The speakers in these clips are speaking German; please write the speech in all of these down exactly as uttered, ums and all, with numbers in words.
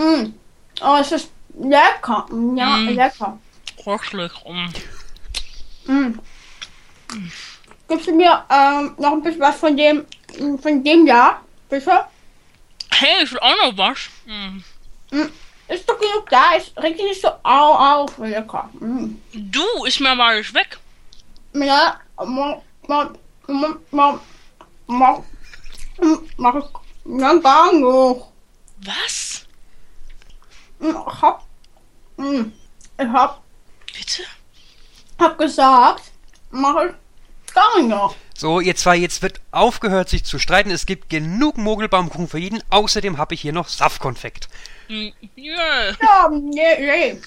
Mm. Oh, es ist lecker. Ja, Mm. lecker. Köstlich. Mm. Mm. Gibst du mir ähm, noch ein bisschen was von dem, von dem Jahr, bitte? Hey, ich will auch noch was. Mm. Mm. Ist doch genug da, ist richtig nicht so au, auf, lecker. Mm. Du, ist mir mal nicht weg. Ja, ma, ma, ma, ma, ma, mach ich ja gar nicht. Was? Ich hab, ich hab, Bitte? hab gesagt, mach ich gar nicht. So, ihr zwei, jetzt wird aufgehört, sich zu streiten. Es gibt genug Mogelbaumkuchen für jeden. Außerdem habe ich hier noch Saftkonfekt. Mm. Yeah. Ja, nee, nee.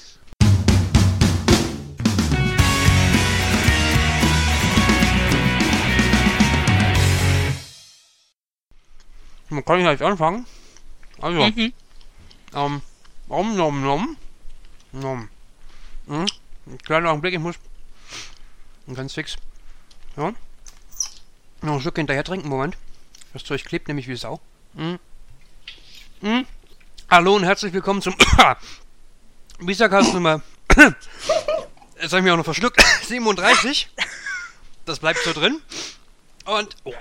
Man kann gleich anfangen. Also, Mhm. ähm, om nom nom. Nom. Hm? Ein kleiner Augenblick, ich muss. Ganz fix. Ja. Noch ein Stück hinterher trinken, Moment. Das Zeug klebt nämlich wie Sau. Hm. Hm. Hallo und herzlich willkommen zum Visacast Nummer. Jetzt habe ich mich auch noch verschluckt. siebenunddreißig. Das bleibt so drin. Und. Oh.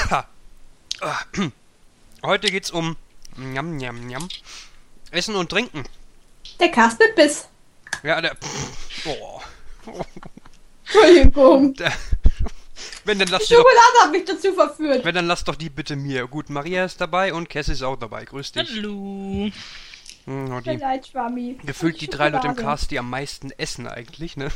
Heute geht's um Njam, njam, njam. Essen und Trinken. Der Kasperbiss. Ja, der. Oh. Entschuldigung. Der, wenn dann Die lass die doch, Schokolade hat mich dazu verführt. wenn dann lass doch die bitte mir. Gut, Maria ist dabei und Cass ist auch dabei. Grüß dich. Hallo. Hm, oh, die, Leid, Schwammi. gefühlt die drei Leute im Schokolade. Cast, die am meisten essen eigentlich, ne?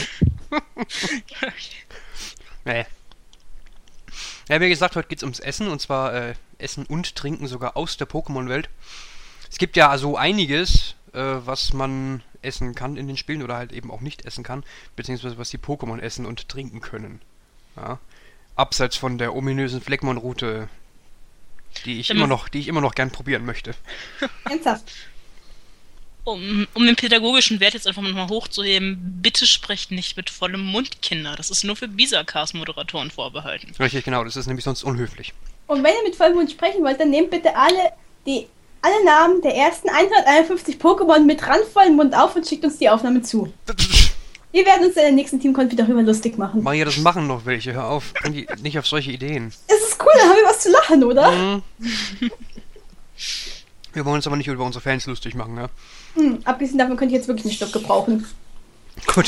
Nee. Ja, wie gesagt, heute geht's ums Essen und zwar äh, Essen und Trinken sogar aus der Pokémon-Welt. Es gibt ja so einiges, äh, was man essen kann in den Spielen oder halt eben auch nicht essen kann, beziehungsweise was die Pokémon essen und trinken können. Ja. Abseits von der ominösen Fleckmon-Route, die ich Wenn immer man- noch, die ich immer noch gern probieren möchte. Ernsthaft. Um, um den pädagogischen Wert jetzt einfach mal hochzuheben, bitte sprecht nicht mit vollem Mund, Kinder. Das ist nur für Visacast-Moderatoren vorbehalten. Richtig, genau, das ist nämlich sonst unhöflich. Und wenn ihr mit Vollmond sprechen wollt, dann nehmt bitte alle die alle Namen der ersten hunderteinundfünfzig Pokémon mit randvollem Mund auf und schickt uns die Aufnahme zu. Wir werden uns in der nächsten Teamkonf darüber lustig machen. Maria, das machen noch welche, hör auf, bring die nicht auf solche Ideen. Es ist cool, dann haben wir was zu lachen, oder? Mhm. Wir wollen uns aber nicht über unsere Fans lustig machen, ja? Hm, abgesehen davon könnte ich jetzt wirklich einen Stock gebrauchen. Gut.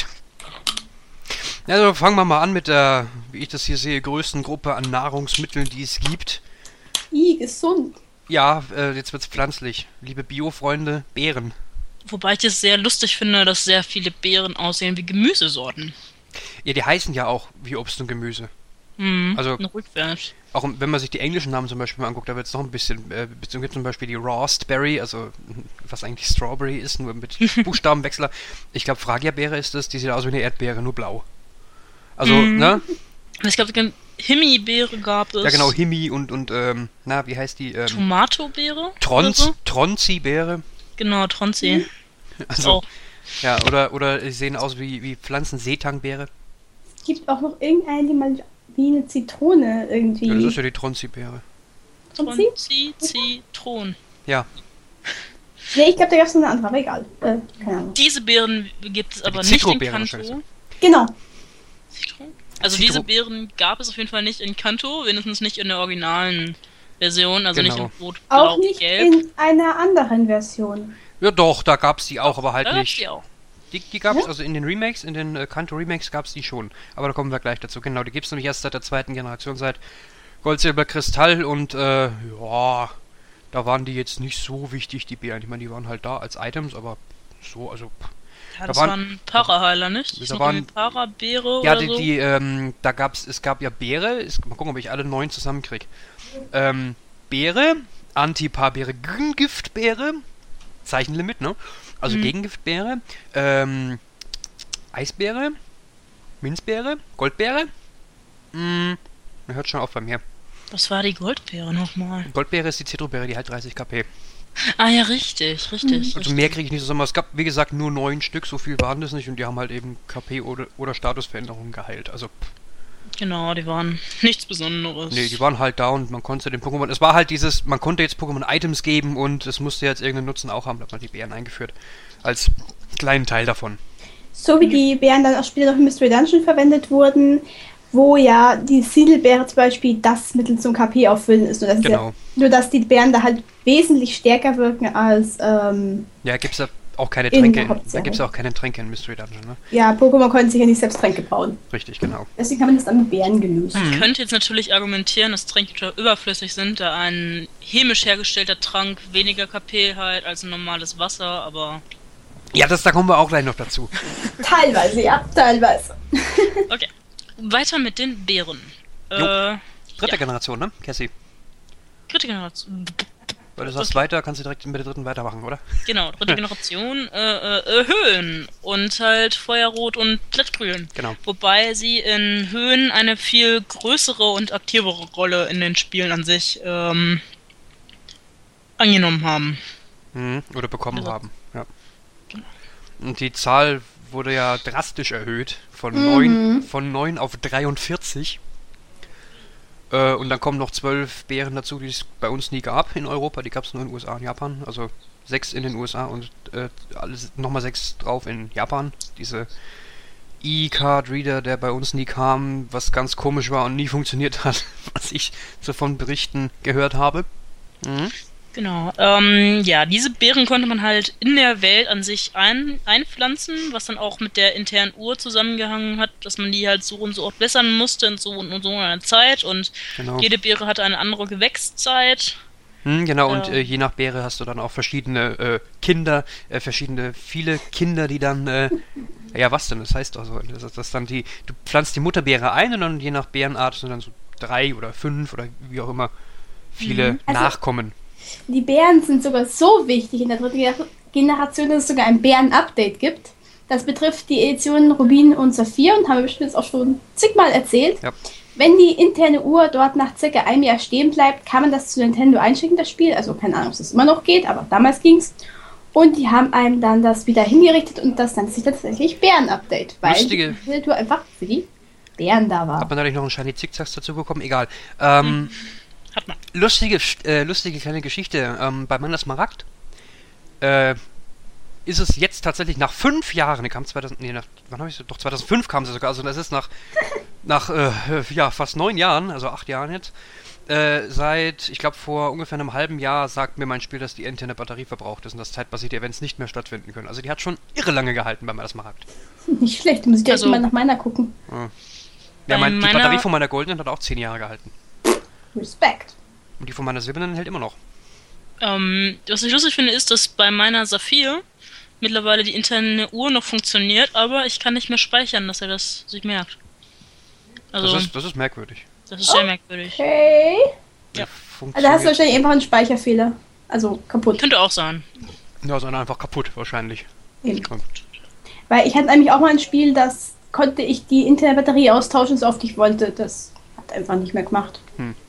Also fangen wir mal an mit der, wie ich das hier sehe, größten Gruppe an Nahrungsmitteln, die es gibt. Ih, gesund. Ja, äh, jetzt wird's pflanzlich. Liebe Bio-Freunde, Beeren. Wobei ich es sehr lustig finde, dass sehr viele Beeren aussehen wie Gemüsesorten. Ja, die heißen ja auch wie Obst und Gemüse. Hm, Also- nur rückwärts. Auch wenn man sich die englischen Namen zum Beispiel mal anguckt, da wird es noch ein bisschen, äh, beziehungsweise zum Beispiel die Raspberry, also was eigentlich Strawberry ist, nur mit Buchstabenwechsler. Ich glaube, Fragia-Beere ist das, die sieht aus wie eine Erdbeere, nur blau. Also, Mhm. ne? Ich glaube, Himbeere gab es. Ja genau, Himi und, und ähm, na, wie heißt die? Ähm, Tomatobeere? Trons, oder so? Tronzi-Beere. Genau, Tronzi. Also, Auch. ja, oder, oder sie sehen aus wie, wie Pflanzen-Seetangbeere. Es gibt auch noch irgendeinen, die mal wie eine Zitrone irgendwie. Ja, das ist ja die Tronzi-Beere. Und sie? Tronzi, Zitron. Ja, Nee, ich glaube, da gab es noch eine andere, aber egal. Äh, keine Ahnung. Diese Beeren gibt es aber die nicht in Zitrobeeren wahrscheinlich. Kanto. Genau. Zitron? Also Zitro- diese Beeren gab es auf jeden Fall nicht in Kanto, wenigstens nicht in der originalen Version, also nicht Genau. in Rot, Auch Blau, nicht Gelb. in einer anderen Version. Ja doch, da gab's die auch, aber halt Da gab's nicht. die auch. Die, die gab's, Ja? also in den Remakes, in den äh, Kanto Remakes gab's die schon. Aber da kommen wir gleich dazu. Genau, die gibt's nämlich erst seit der zweiten Generation, seit Gold, Silber, Kristall und äh, ja, da waren die jetzt nicht so wichtig, die Beeren. Ich meine, die waren halt da als Items, aber so, also. Ja, Da das waren- waren Paraheiler, nicht? Da Das war waren- eine Parabeere Ja, oder die, so. die, ähm, da gab's, es gab ja Beere, es, mal gucken, ob ich alle neun zusammenkrieg. Ähm, Beere, Antiparbeere, Giftbeere, Zeichenlimit, ne? Also Mhm. Gegengiftbeere, ähm, Eisbeere, Minzbeere, Goldbeere. Mm, man hört schon auf bei mir. Was war die Goldbeere nochmal? Goldbeere ist die Zitrobeere, die hat dreißig KP. Ah ja, richtig, richtig. Also mehr kriege ich nicht zusammen. Es gab, wie gesagt, nur neun Stück, so viel waren das nicht und die haben halt eben KP oder, oder Statusveränderungen geheilt. Also, pff, Genau, die waren nichts Besonderes. Nee, die waren halt da und man konnte den Pokémon... Es war halt dieses, man konnte jetzt Pokémon-Items geben und es musste jetzt irgendeinen Nutzen auch haben, da hat man die Bären eingeführt. Als kleinen Teil davon. So wie die Bären dann auch später noch im Mystery Dungeon verwendet wurden, wo ja die Siedelbeere zum Beispiel das Mittel zum K P auffüllen ist. Nur dass, Genau. ja, nur dass die Bären da halt wesentlich stärker wirken als... Ähm, Ja, gibt's da auch keine In Tränke. der Da Hauptsache. gibt's auch keine Tränke in Mystery Dungeon, ne? ja, Pokémon konnten sich ja nicht selbst Tränke bauen. Richtig, genau. Deswegen haben wir das dann mit Bären gelöst. Ich könnte jetzt natürlich argumentieren, dass Tränke total überflüssig sind, da ein chemisch hergestellter Trank weniger K P halt als ein normales Wasser, aber Ja, das, da kommen wir auch gleich noch dazu. Teilweise, ja, teilweise. okay. Weiter mit den Beeren. Jo. Äh, Dritte Ja. Generation, ne? Cassie. dritte Generation. Weil du sagst weiter, kannst du direkt mit der dritten weitermachen, oder? Genau, dritte Generation, äh, äh, Höhen und halt Feuerrot und Blattgrün. Genau. Wobei sie in Höhen eine viel größere und aktivere Rolle in den Spielen an sich ähm, angenommen haben. Mhm. Oder bekommen Also- haben, ja. Und die Zahl wurde ja drastisch erhöht. Von Mhm. neun von neun auf dreiundvierzig. Äh, und dann kommen noch zwölf Bären dazu, die es bei uns nie gab in Europa. Die gab es nur in den U S A und Japan. Also sechs in den U S A und äh, alles nochmal sechs drauf in Japan. Diese E-Card-Reader, der bei uns nie kam, was ganz komisch war und nie funktioniert hat, was ich so von Berichten gehört habe. Mhm. Genau. Ähm, ja, diese Beeren konnte man halt in der Welt an sich ein, einpflanzen, was dann auch mit der internen Uhr zusammengehangen hat, dass man die halt so und so oft wässern musste in so und so einer Zeit und Genau. jede Beere hatte eine andere Gewächszeit. Hm, genau, und Ja. äh, je nach Beere hast du dann auch verschiedene äh, Kinder, äh, verschiedene, viele Kinder, die dann, äh, ja was denn, das heißt also, das, das dann die, du pflanzt die Mutterbeere ein und dann je nach Beerenart sind dann so drei oder fünf oder wie auch immer viele Also- Nachkommen. Die Bären sind sogar so wichtig in der dritten Gener- Generation, dass es sogar ein Bären-Update gibt. Das betrifft die Editionen Rubin und Saphir und haben wir bestimmt jetzt auch schon zigmal erzählt. Ja. Wenn die interne Uhr dort nach circa einem Jahr stehen bleibt, kann man das zu Nintendo einschicken, das Spiel. Also keine Ahnung, ob es immer noch geht, aber damals ging's. Und die haben einem dann das wieder hingerichtet und das nennt sich tatsächlich Bären-Update, weil Lustige- die Tour einfach für die Bären da war. Hat man dadurch noch einen Shiny Zickzacks dazu bekommen? Egal. Ähm, Hat man. lustige, äh, lustige kleine Geschichte. Ähm, bei Mana Smaragd äh, ist es jetzt tatsächlich nach fünf Jahren, die kam zweitausend, nee, nach, wann habe ich so, doch zweitausendfünf kam sie sogar, also das ist nach, nach äh, ja, fast neun Jahren, also acht Jahren jetzt, äh, seit, ich glaube vor ungefähr einem halben Jahr sagt mir mein Spiel, dass die interne Batterie verbraucht ist und dass zeitbasierte Events nicht mehr stattfinden können. Also die hat schon irre lange gehalten bei Mana Smaragd. Nicht schlecht, muss ich direkt Also- mal nach meiner gucken. Ja, Bei mein, die meiner- Batterie von meiner goldenen hat auch zehn Jahre gehalten. Respekt. Und die von meiner silbernen hält immer noch. Ähm, was ich lustig finde, ist, dass bei meiner Saphir mittlerweile die interne Uhr noch funktioniert, aber ich kann nicht mehr speichern, dass er das sich merkt. Also, Das ist, das ist merkwürdig. das ist sehr merkwürdig. Okay. Ja. Also da Funktioniert. hast du wahrscheinlich einfach einen Speicherfehler. Also kaputt. Könnte auch sein. Ja, sondern einfach kaputt wahrscheinlich. Eben. Ja. Weil ich hatte nämlich auch mal ein Spiel, das konnte ich die interne Batterie austauschen, so oft ich wollte. Das hat einfach nicht mehr gemacht.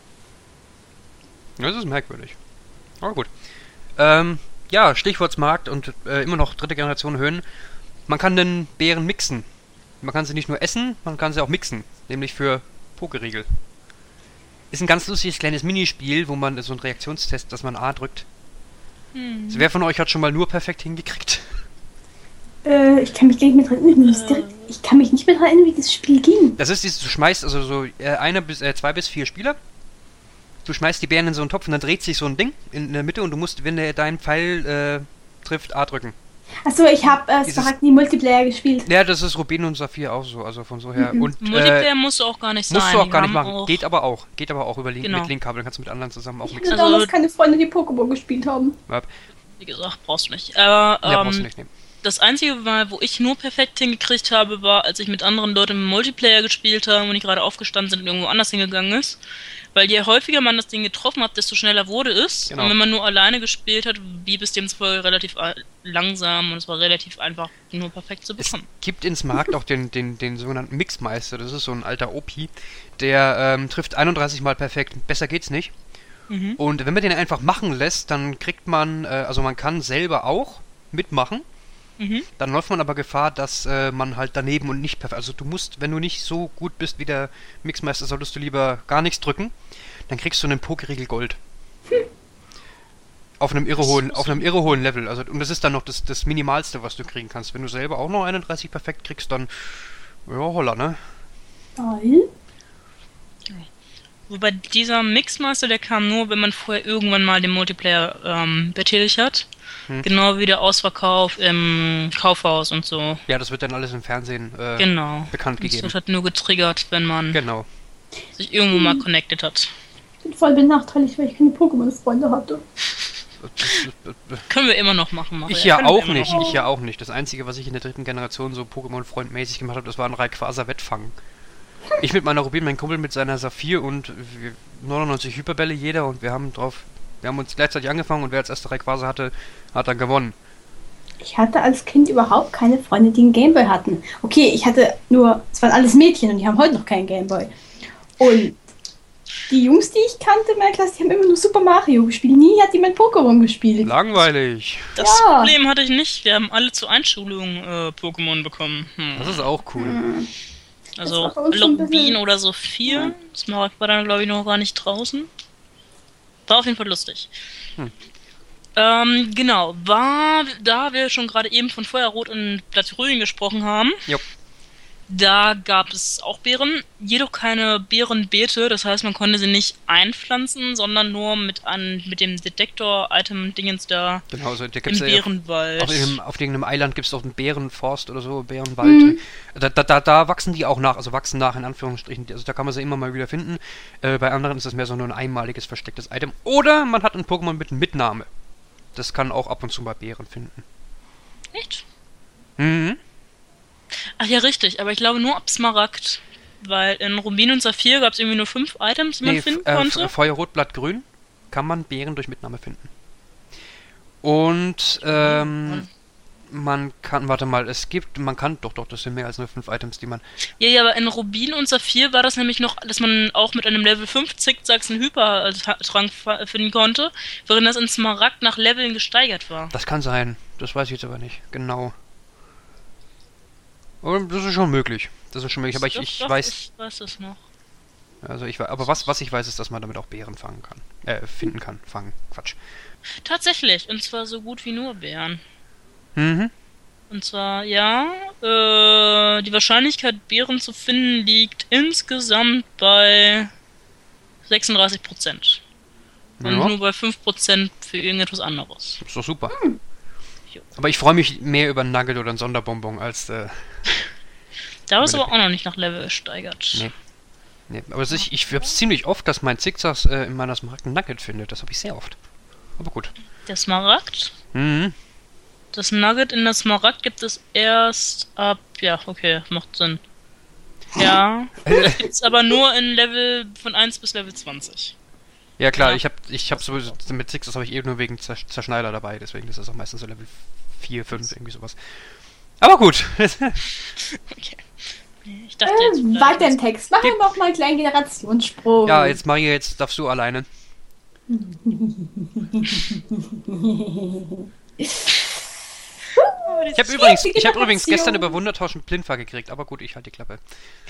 Das ist merkwürdig. Aber gut. Ähm, ja, Stichwortsmarkt und äh, immer noch dritte Generation Höhen. Man kann den Beeren mixen. Man kann sie nicht nur essen, man kann sie auch mixen. Nämlich für Pokeriegel. Ist ein ganz lustiges kleines Minispiel, wo man so einen Reaktionstest, dass man A drückt. Hm. Also wer von euch hat schon mal nur perfekt hingekriegt? Äh, ich kann mich gar nicht mehr dran erinnern. wie das direkt- Ich kann mich nicht mehr dran erinnern, wie das Spiel ging. Das ist dieses, du schmeißt also so äh, eine bis, äh, zwei bis vier Spieler. Du schmeißt die Beeren in so einen Topf und dann dreht sich so ein Ding in der Mitte und du musst, wenn der deinen Pfeil äh, trifft, A drücken. Achso, ich habe äh, Dieses- Smaragd nie Multiplayer gespielt. Ja, das ist Rubin und Saphir auch so, also von so her. Mhm. Und Multiplayer äh, musst du auch gar nicht sein. musst du auch Die gar nicht haben machen. auch- Geht aber auch. Geht aber auch über Link, Genau. mit Linkkabel. Dann kannst du mit anderen zusammen auch Ich mixen. hatte Also- damals keine Freunde, die Pokémon gespielt haben. Ja, Wie gesagt, brauchst du nicht. Aber ja, brauchst du ähm, nicht nehmen. das einzige Mal, wo ich nur perfekt hingekriegt habe, war, als ich mit anderen Leuten im Multiplayer gespielt habe und die gerade aufgestanden sind und irgendwo anders hingegangen ist. Weil je häufiger man das Ding getroffen hat, desto schneller wurde es. Genau. Und wenn man nur alleine gespielt hat, blieb es demzufolge relativ a- langsam und es war relativ einfach, nur perfekt zu Es bekommen. gibt ins Markt auch den, den, den sogenannten Mixmeister. Das ist so ein alter O P. Der ähm, trifft einunddreißig Mal perfekt. Besser geht's nicht. Mhm. Und wenn man den einfach machen lässt, dann kriegt man, äh, also man kann selber auch mitmachen. Mhm. Dann läuft man aber Gefahr, dass äh, man halt daneben und nicht perfekt... Also du musst, wenn du nicht so gut bist wie der Mixmeister, solltest du lieber gar nichts drücken. Dann kriegst du einen Pokeriegel Gold. Hm. Auf einem irre hohen, auf einem irre hohen Level. Also, und das ist dann noch das, das Minimalste, was du kriegen kannst. Wenn du selber auch noch einunddreißig perfekt kriegst, dann... Ja, holla, ne? Geil. Wobei dieser Mixmaster, der kam nur, wenn man vorher irgendwann mal den Multiplayer ähm, betätigt hat. Hm. Genau wie der Ausverkauf im Kaufhaus und so. Ja, das wird dann alles im Fernsehen äh, genau. bekannt gegeben. Das wird halt nur getriggert, wenn man genau. sich irgendwo hm. mal connected hat. Ich bin voll benachteiligt, weil ich keine Pokémon-Freunde hatte. Können wir immer noch machen, Maria. Ich ja auch nicht, ich ja auch nicht. Das Einzige, was ich in der dritten Generation so Pokémon-freundmäßig gemacht habe, das war ein Rayquaza-Wettfang. Ich mit meiner Rubin, mein Kumpel mit seiner Saphir und neunundneunzig Hyperbälle jeder und wir haben drauf, wir haben uns gleichzeitig angefangen und wer als erster Rayquaza hatte, hat dann gewonnen. Ich hatte als Kind überhaupt keine Freunde, die einen Gameboy hatten. Okay, ich hatte nur, es waren alles Mädchen und die haben heute noch keinen Gameboy. Und die Jungs, die ich kannte in meiner Klasse, die haben immer nur Super Mario gespielt. Nie hat jemand Pokémon gespielt. Langweilig. Das ja. Problem hatte ich nicht. Wir haben alle zur Einschulung äh, Pokémon bekommen. Hm. Das ist auch cool. Hm. Also Rubin oder so vier. Ja. Smaragd war dann, glaube ich, noch gar nicht draußen. War auf jeden Fall lustig. Hm. Ähm, genau. War, da wir schon gerade eben von Feuerrot und Platyrien gesprochen haben, jo. Da gab es auch Beeren, jedoch keine Beerenbeete, das heißt, man konnte sie nicht einpflanzen, sondern nur mit, an, mit dem Detektor-Item-Dingens da genau, also, da im Bärenwald. Ja, auf, irgendeinem, auf irgendeinem Eiland gibt es auch einen Bärenforst oder so, Bärenwald. Mhm. Da, da, da, da wachsen die auch nach, also wachsen nach in Anführungsstrichen, also da kann man sie immer mal wieder finden. Äh, bei anderen ist das mehr so nur ein einmaliges verstecktes Item. Oder man hat ein Pokémon mit Mitnahme. Das kann auch ab und zu mal Bären finden. Echt? Mhm. Ach ja, richtig, aber ich glaube nur ab Smaragd. Weil in Rubin und Saphir gab es irgendwie nur fünf Items, die man nee, finden äh, konnte. Feuerrot, Blattgrün kann man Beeren durch Mitnahme finden. Und ähm, man kann, warte mal, es gibt, man kann, doch, doch, das sind mehr als nur fünf Items, die man... Ja, ja, aber in Rubin und Saphir war das nämlich noch, dass man auch mit einem Level fünf Zickzacks einen Hypertrank finden konnte, während das in Smaragd nach Leveln gesteigert war. Das kann sein, das weiß ich jetzt aber nicht, genau. Das ist schon möglich. Das ist schon möglich, aber ich, ich doch, weiß... Ich weiß es noch. Also ich weiß, aber was, was ich weiß, ist, dass man damit auch Beeren fangen kann. Äh, finden kann. Fangen. Quatsch. Tatsächlich. Und zwar so gut wie nur Beeren. Mhm. Und zwar, ja, äh, die Wahrscheinlichkeit, Beeren zu finden, liegt insgesamt bei sechsunddreißig Prozent. Und ja. nur bei fünf Prozent für irgendetwas anderes. Ist doch super. Hm. Aber ich freue mich mehr über einen Nugget oder einen Sonderbonbon als... Äh, da ist aber auch noch nicht nach Level gesteigert. Nee. nee. Aber es ist, ich hab's ziemlich oft, dass mein Zickzacks äh, in meiner Smaragd ein Nugget findet. Das habe ich sehr oft. Aber gut. Der Smaragd? Mhm. Das Nugget in der Smaragd gibt es erst ab... Ja, okay, macht Sinn. Ja. Das gibt's aber nur in Level von eins bis Level zwanzig. Ja klar, ja. ich hab ich hab sowieso mit Six, das habe ich eben nur wegen Zersch Zerschneider dabei, deswegen ist das auch meistens so Level vier, fünf, irgendwie sowas. Aber gut. Okay. Ich dachte äh, jetzt weiter im Text. Machen wir noch mal einen kleinen Generationssprung. Ja, jetzt Maria, jetzt darfst du alleine. Ich habe übrigens, ich hab übrigens gestern über Wundertausch Plinfa gekriegt, aber gut, ich halte die Klappe.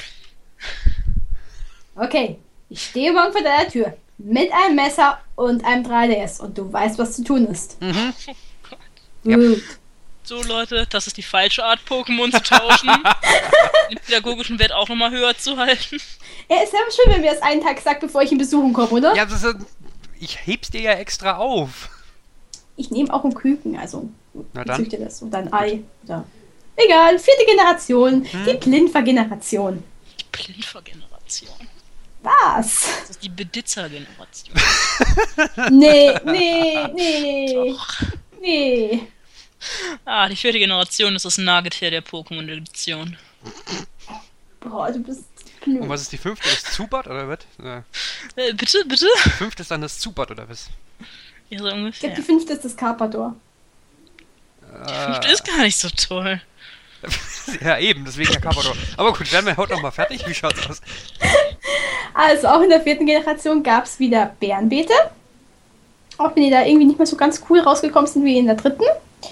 Okay, ich stehe morgen vor deiner Tür. Mit einem Messer und einem drei D S und du weißt, was zu tun ist. Mhm. Gut. Ja. So Leute, das ist die falsche Art, Pokémon zu tauschen. Den pädagogischen Wert auch nochmal höher zu halten. Ja, ist ja schön, wenn mir das einen Tag sagt, bevor ich ihn besuchen komme, oder? Ja, das ist, ich heb's dir ja extra auf. Ich nehme auch einen Küken, also Na ich dann. züchte das und ein Ei. Ja. Egal, vierte Generation, hm. die Plinfa-Generation. Die Plinfa-Generation. Was? Das ist die Beditzer-Generation. Nee, nee, nee. Doch. Nee. Ah, die vierte Generation ist das Nugget-Tier der Pokémon-Edition. Boah, du bist blöd. Und was ist die fünfte? Das Zubat oder was? Ja. Äh, bitte, bitte? Die fünfte ist dann das Zubat oder was? Ja, so Ich ungefähr. glaube, die fünfte ist das Carpador. Die fünfte ist gar nicht so toll. Ja, eben, deswegen ja Carpador. Aber gut, werden wir heute noch mal fertig. Wie schaut's aus? Also auch in der vierten Generation gab es wieder Bärenbeete. Auch wenn die da irgendwie nicht mehr so ganz cool rausgekommen sind wie in der dritten.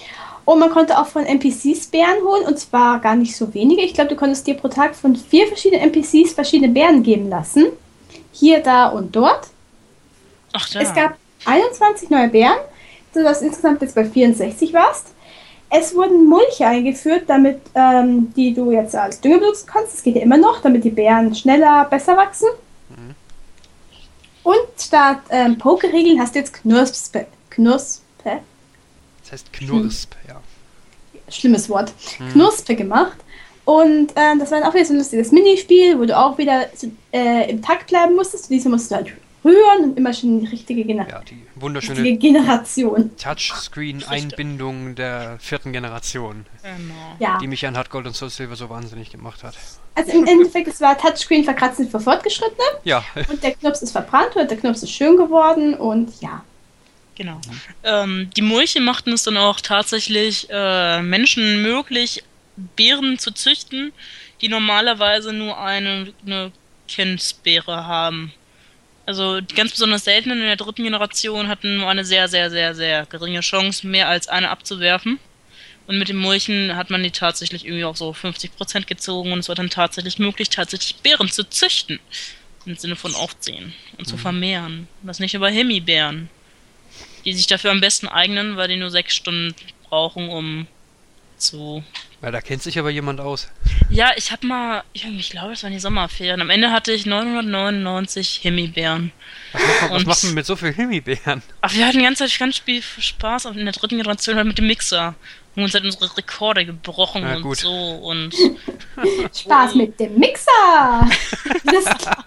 Und man konnte auch von N P Cs Beeren holen, und zwar gar nicht so wenige. Ich glaube, du konntest dir pro Tag von vier verschiedenen N P Cs verschiedene Beeren geben lassen. Hier, da und dort. Ach ja. Es gab einundzwanzig neue Beeren, sodass du insgesamt jetzt bei vierundsechzig warst. Es wurden Mulche eingeführt, damit ähm, die du jetzt als Dünger benutzen kannst. Das geht ja immer noch, damit die Beeren schneller, besser wachsen. Mhm. Und statt ähm, Pokerregeln hast du jetzt Knurspe. Knurspe? Das heißt Knursp, hm. ja. Schlimmes Wort. Hm. Knurspe gemacht. Und äh, das war dann auch wieder so ein lustiges Minispiel, wo du auch wieder äh, im Takt bleiben musstest. Diesmal musst du halt rühren und immer schon die richtige, Gener ja, die wunderschöne richtige Generation. Touchscreen-Einbindung der vierten Generation. Genau. Ja. Die mich an Hard Gold und Soul Silver so wahnsinnig gemacht hat. Also im Endeffekt, es war Touchscreen verkratzen für Fortgeschrittene. Ja. Und der Knopf ist verbrannt und der Knopf ist schön geworden und ja. Genau. Ähm, die Mulche machten es dann auch tatsächlich äh, Menschen möglich, Beeren zu züchten, die normalerweise nur eine, eine Kindsbeere haben. Also die ganz besonders seltenen in der dritten Generation hatten nur eine sehr, sehr, sehr, sehr geringe Chance, mehr als eine abzuwerfen. Und mit den Mulchen hat man die tatsächlich irgendwie auf so fünfzig Prozent gezogen und es war dann tatsächlich möglich, tatsächlich Beeren zu züchten. Im Sinne von aufziehen und zu vermehren. Das nicht über Himbeeren, die sich dafür am besten eignen, weil die nur sechs Stunden brauchen, um zu... Ja, da kennt sich aber jemand aus. Ja, ich hab mal, ich, ich glaube, es waren die Sommerferien. Am Ende hatte ich neunhundertneunundneunzig Himbeeren. Was macht man, was macht man mit so viel Himbeeren? Ach, wir hatten die ganze Zeit ganz viel Spaß in der dritten Generation halt mit dem Mixer. Und uns hat unsere Rekorde gebrochen ja, und gut. so und... Spaß mit dem Mixer! Das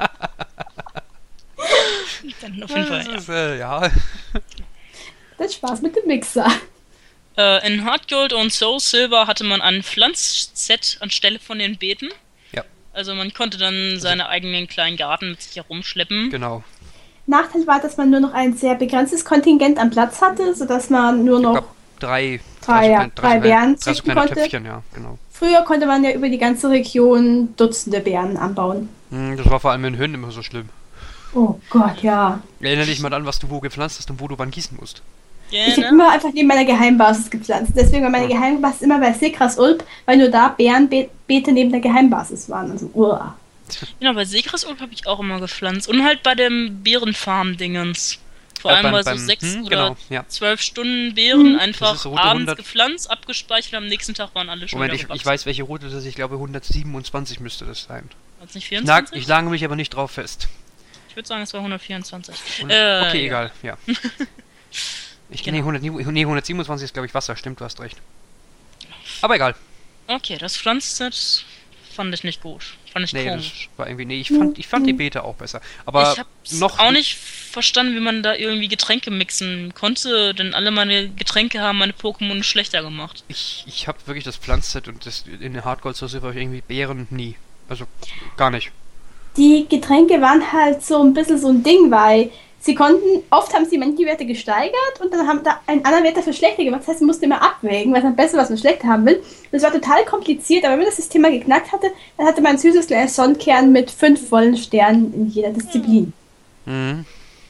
Dann auf jeden Fall, das ja. ist, äh, ja. Das Spaß mit dem Mixer. Äh, in Hard Gold und Soul Silver hatte man ein Pflanzset anstelle von den Beeten. Ja. Also man konnte dann seine eigenen kleinen Garten mit sich herumschleppen. Genau. Nachteil war, dass man nur noch ein sehr begrenztes Kontingent an Platz hatte, sodass man nur noch Ich glaub, drei, drei, so ja, kleine- drei so Beeren kleine- drei so züchten kleine konnte. Töpfchen, ja, genau. Früher konnte man ja über die ganze Region Dutzende Beeren anbauen. Hm, Das war vor allem in Höhen immer so schlimm. Oh Gott, ja. Erinnere dich mal an, was du wo gepflanzt hast und wo du wann gießen musst. Ich habe Gerne. immer einfach neben meiner Geheimbasis gepflanzt. Deswegen war meine Hm. Geheimbasis immer bei Sekras Ulp, weil nur da Bärenbeete neben der Geheimbasis waren. Also, uah. Genau, bei Segrisulp habe ich auch immer gepflanzt. Und halt bei dem Beerenfarm-Dingens. Vor Äh, allem beim- bei so beim- sechs hm, oder genau, ja. zwölf Stunden Beeren Hm. einfach Das ist Route abends hundert. gepflanzt, abgespeichert, am nächsten Tag waren alle schon Moment, wieder ich, ich gewachsen. weiß, welche Route das ist. Ich glaube, hundertsiebenundzwanzig müsste das sein. War's nicht Ich, lag, vierundzwanzig? ich lage mich aber nicht drauf fest. Ich würde sagen, es war hundertvierundzwanzig. Und- Äh, okay, ja. egal, ja. Ich kenne Genau. hundert, nee, hundertsiebenundzwanzig ist, glaube ich, Wasser. Stimmt, du hast recht. Aber egal. Okay, das Pflanzset fand ich nicht gut. Fand ich Nee, das komisch. war irgendwie... Nee, ich fand, ich fand die Beete auch besser. Aber ich hab's noch... auch nicht verstanden, wie man da irgendwie Getränke mixen konnte, denn alle meine Getränke haben meine Pokémon schlechter gemacht. Ich, ich habe wirklich das Pflanzset und das in der Hard Gold Soul Silver irgendwie Beeren nie. Also, gar nicht. Die Getränke waren halt so ein bisschen so ein Ding, weil sie konnten, oft haben sie manche Werte gesteigert und dann haben da einen anderen Wert dafür schlechter gemacht. Das heißt, sie musste immer abwägen, was am besten, was man schlechter haben will. Das war total kompliziert, aber wenn man das System mal geknackt hatte, dann hatte man ein süßes kleines Sonnenkern mit fünf vollen Sternen in jeder Disziplin. Mhm.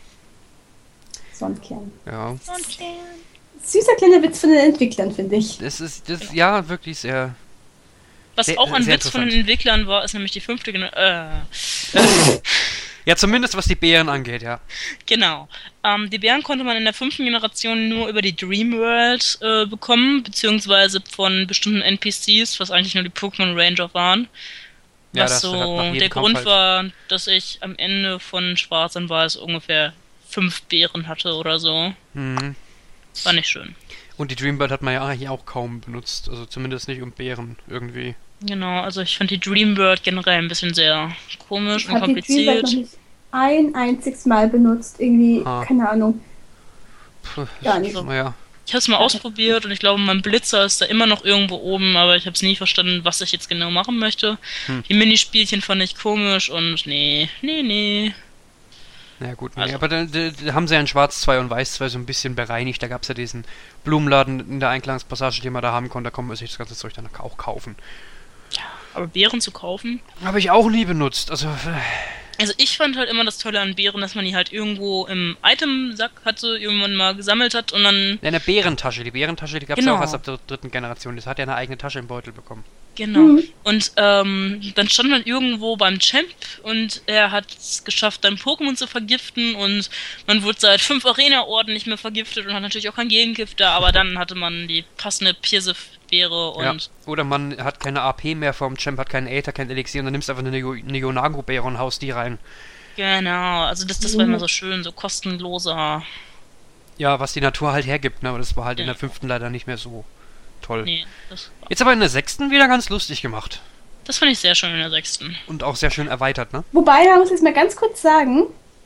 Sonnenkern. Ja. Süßer kleiner Witz von den Entwicklern, finde ich. Das ist, das, ja, wirklich sehr... Was Sehr- auch ein sehr Witz von den interessant. Entwicklern war, ist nämlich die fünfte Generation. Äh, Ja, zumindest was die Beeren angeht, ja. genau. Ähm, die Beeren konnte man in der fünften Generation nur über die Dream World äh, bekommen, beziehungsweise von bestimmten N P Cs, was eigentlich nur die Pokémon Ranger waren. Ja, Was das hat so nach jedem der Kampf Grund halt- war, dass ich am Ende von Schwarz und Weiß ungefähr fünf Beeren hatte oder so. Mhm. War nicht schön. Und die Dreambird hat man ja eigentlich auch kaum benutzt. Also zumindest nicht um Beeren irgendwie. Genau, also ich fand die Dreambird generell ein bisschen sehr komisch Ich und habe die Dreambird kompliziert. noch nicht ein einziges Mal benutzt. Irgendwie, Ah. keine Ahnung. Puh, Gar nicht. Naja. Ich habe es mal ausprobiert und ich glaube, mein Blitzer ist da immer noch irgendwo oben, aber ich habe es nie verstanden, was ich jetzt genau machen möchte. Hm. Die Minispielchen fand ich komisch und nee, nee, nee. Na gut, nee, Also- aber da, da, da haben sie ja in Schwarz zwei und Weiß zwei so ein bisschen bereinigt. Da gab es ja diesen Blumenladen in der Einklangspassage, den man da haben konnte. Da konnte man sich das ganze Zeug dann auch kaufen. Aber Beeren zu kaufen? Habe ich auch nie benutzt. Also, äh, Also ich fand halt immer das Tolle an Beeren, dass man die halt irgendwo im Itemsack hatte, irgendwann mal gesammelt hat und dann... Ja, eine Bärentasche. Die Bärentasche, die gab es Genau. ja auch erst ab der dritten Generation. Das hat ja eine eigene Tasche im Beutel bekommen. Genau. Mhm. Und ähm, dann stand man irgendwo beim Champ und er hat es geschafft, dann Pokémon zu vergiften und man wurde seit fünf Arena-Orden nicht mehr vergiftet und hat natürlich auch kein Gegengift da, aber dann hatte man die passende Pirsif-Beere und... Ja. Oder man hat keine A P mehr vom Champ, hat keinen Äther, kein Elixier und dann nimmst du einfach eine Neonago-Beere und haust die rein. Genau, also das, das war immer so schön, so kostenloser... Ja, was die Natur halt hergibt, ne? Aber das war halt Ja. in der fünften leider nicht mehr so toll. Nee, das, Jetzt aber in der sechsten wieder ganz lustig gemacht. das fand ich sehr schön in der sechsten. Und auch sehr schön erweitert, ne? Wobei, man muss jetzt mal ganz kurz sagen,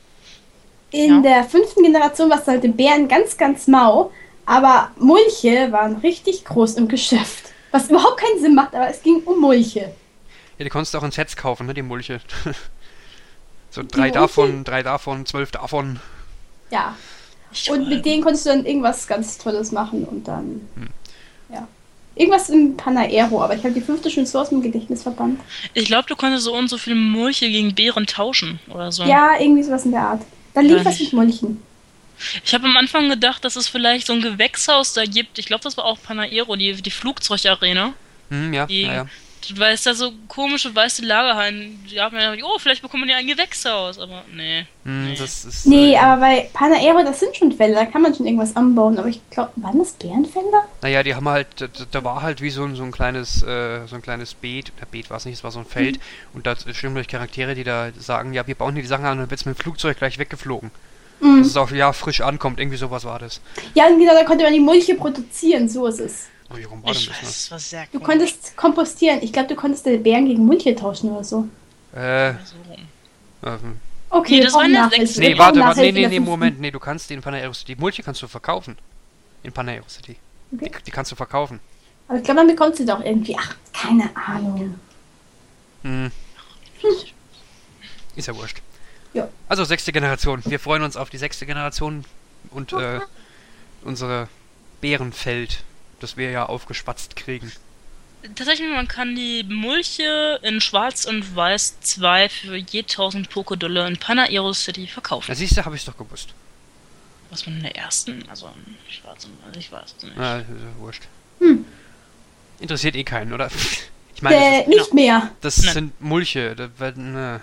in Ja. der fünften Generation war es halt den Bären ganz, ganz mau, aber Mulche waren richtig groß im Geschäft. Was überhaupt keinen Sinn macht, aber es ging um Mulche. Ja, die konntest du auch in Sets kaufen, ne? Die Mulche. So drei Mulche? davon, drei davon, zwölf davon. Ja. Ich Und mit denen konntest du dann irgendwas ganz Tolles machen und dann. Ja. Irgendwas im Panaero, aber ich habe die fünfte schon so aus dem Gedächtnis verbannt. Ich glaube, du konntest so und so viel Mulche gegen Beeren tauschen oder so. Ja, irgendwie sowas in der Art. Dann lief Ja, was nicht. mit Mulchen. Ich habe am Anfang gedacht, dass es vielleicht so ein Gewächshaus da gibt. Ich glaube, das war auch Panaero, die, die Flugzeugarena. Hm, ja, Die, ja, ja. Weil es da so komische weiße Lagerhallen. Die haben mir gedacht, oh, vielleicht bekommen die ein Gewächshaus. Aber nee. Hm, nee. das ist. Nee, äh, aber bei Panaero, das sind schon Felder, da kann man schon irgendwas anbauen. Aber ich glaube, waren das Bärenfelder? Naja, die haben halt, da, da war halt wie so ein, so ein kleines, äh, so ein kleines Beet, oder Beet war es nicht, es war so ein Feld, und da stimmen durch Charaktere, die da sagen, ja, wir bauen hier die Sachen an und dann wird's mit dem Flugzeug gleich weggeflogen. Mhm. Dass es auch, ja, frisch ankommt, irgendwie sowas war das. Ja, und genau, da konnte man die Mulche produzieren, so ist es. Oh, wie rum war denn Ich das, weiß, es war sehr Du komisch. konntest kompostieren. Ich glaube, du konntest deine Bären gegen Mulche tauschen oder so. ne? Äh, So rum. ähm, Okay, Nee, wir das war brauchen in der Nachhilfe. sechsten. Wir nee, brauchen warte, warte, Nachhilfe nee, in nee, der nee, fünften. Moment, nee, du kannst den Panaero City, die Mulche kannst du verkaufen. In Panaero City. Okay. Die, die kannst du verkaufen. Aber ich glaube, man bekommt sie doch irgendwie. Ach, keine Ahnung. Hm. Ist ja wurscht. Ja. Also sechste Generation. Wir freuen uns auf die sechste Generation und äh, unsere Bärenfeld, das wir ja aufgespatzt kriegen. Tatsächlich, man kann die Mulche in Schwarz und Weiß zwei für je tausend Pokédolle in Panaero City verkaufen. Da siehst du, habe ich doch gewusst. Was man in der ersten, also in Schwarz und Weiß, ich weiß es nicht. Na, ist ja wurscht. Hm. Interessiert eh keinen, oder? Ich meine, Äh, das, nicht mehr. ist, das Nein. sind Mulche. Das werden, äh,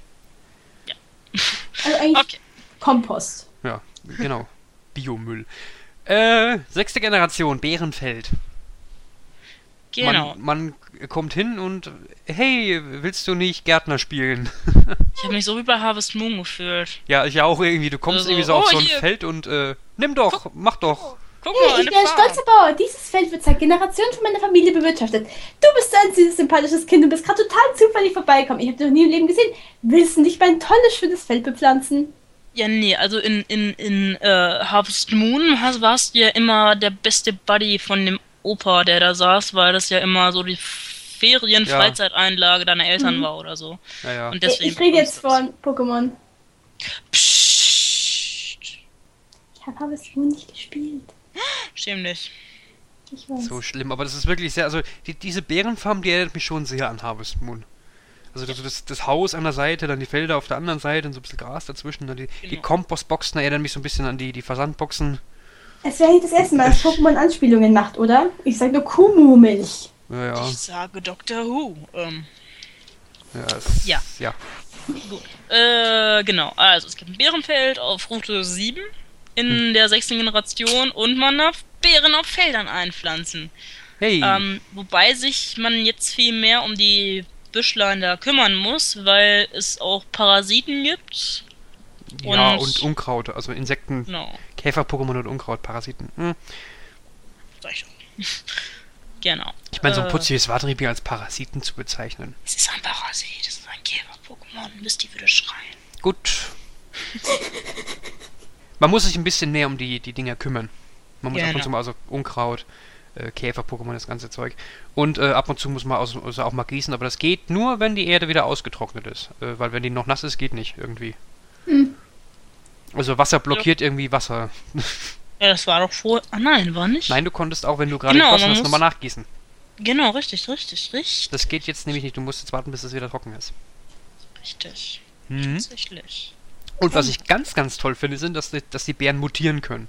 Also eigentlich Okay. Kompost. ja, genau. Biomüll. Äh, sechste Generation, Bärenfeld. Genau. Man, man kommt hin und, hey, willst du nicht Gärtner spielen? Ich habe mich so wie bei Harvest Moon gefühlt. Ja, ich auch irgendwie. Du kommst Also, irgendwie so auf oh, so ein hier. Feld und, äh, nimm doch, mach doch. Guck Hey, mal, ich eine bin ein Farm. stolzer Bauer. Dieses Feld wird seit Generationen von meiner Familie bewirtschaftet. Du bist so ein süßes, sympathisches Kind und bist gerade total zufällig vorbeigekommen. Ich habe dich noch nie im Leben gesehen. Willst du nicht mein tolles, schönes Feld bepflanzen? Ja, nee, also in, in, in äh, Harvest Moon hast, warst du ja immer der beste Buddy von dem Opa, der da saß, weil das ja immer so die Ferien, Ja. Freizeiteinlage deiner Eltern Mhm. war oder so. Ja, ja. Und Ich, deswegen ich rede jetzt bekommst von Pokémon. du das. Psst. Ich habe Harvest Moon nicht gespielt. Schäm dich. Ich weiß. So schlimm, aber das ist wirklich sehr, also die, diese Bärenfarm, die erinnert mich schon sehr an Harvest Moon. Also das, das, das Haus an der Seite, dann die Felder auf der anderen Seite und so ein bisschen Gras dazwischen, dann die, die Genau. Kompostboxen erinnern mich so ein bisschen an die, die Versandboxen. Es wäre nicht das erste Mal, dass Pokémon Anspielungen macht, oder? Ich sag nur Kumu-Milch. Ja, ja. Ich sage Doctor Who. Ähm, Ja, es, Ja. ja. gut. Äh, genau. Also, es gibt ein Bärenfeld auf Route sieben in der sechsten Generation und man darf Beeren auf Feldern einpflanzen. Hey, Ähm, wobei sich man jetzt viel mehr um die Büschlein da kümmern muss, weil es auch Parasiten gibt. ja, und- und Unkraut, also Insekten, Genau. Käfer-Pokémon und Unkraut, Parasiten. Hm. Sag ich doch. Genau. Ich meine, so ein Äh, putziges Wateribi als Parasiten zu bezeichnen. Es ist ein Parasit, es ist ein Käfer-Pokémon. Misty würde schreien. Gut. Man muss sich ein bisschen mehr um die, die Dinger kümmern. Man muss ab und Genau. zu mal, also Unkraut, äh, Käfer-Pokémon, das ganze Zeug. Und äh, ab und zu muss man aus, also auch mal gießen, aber das geht nur, wenn die Erde wieder ausgetrocknet ist. Äh, weil wenn die noch nass ist, geht nicht irgendwie. Hm. Also Wasser blockiert irgendwie Wasser. Ja, das war doch vor. Ah nein, war nicht? Nein, du konntest auch, wenn du gerade Genau, gegossen man hast, muss- nochmal nachgießen. Genau, richtig, richtig, richtig. Das geht jetzt nämlich nicht. Du musst jetzt warten, bis es wieder trocken ist. Richtig. Mhm. Tatsächlich. Und was ich ganz, ganz toll finde, sind, dass die, dass die Bären mutieren können.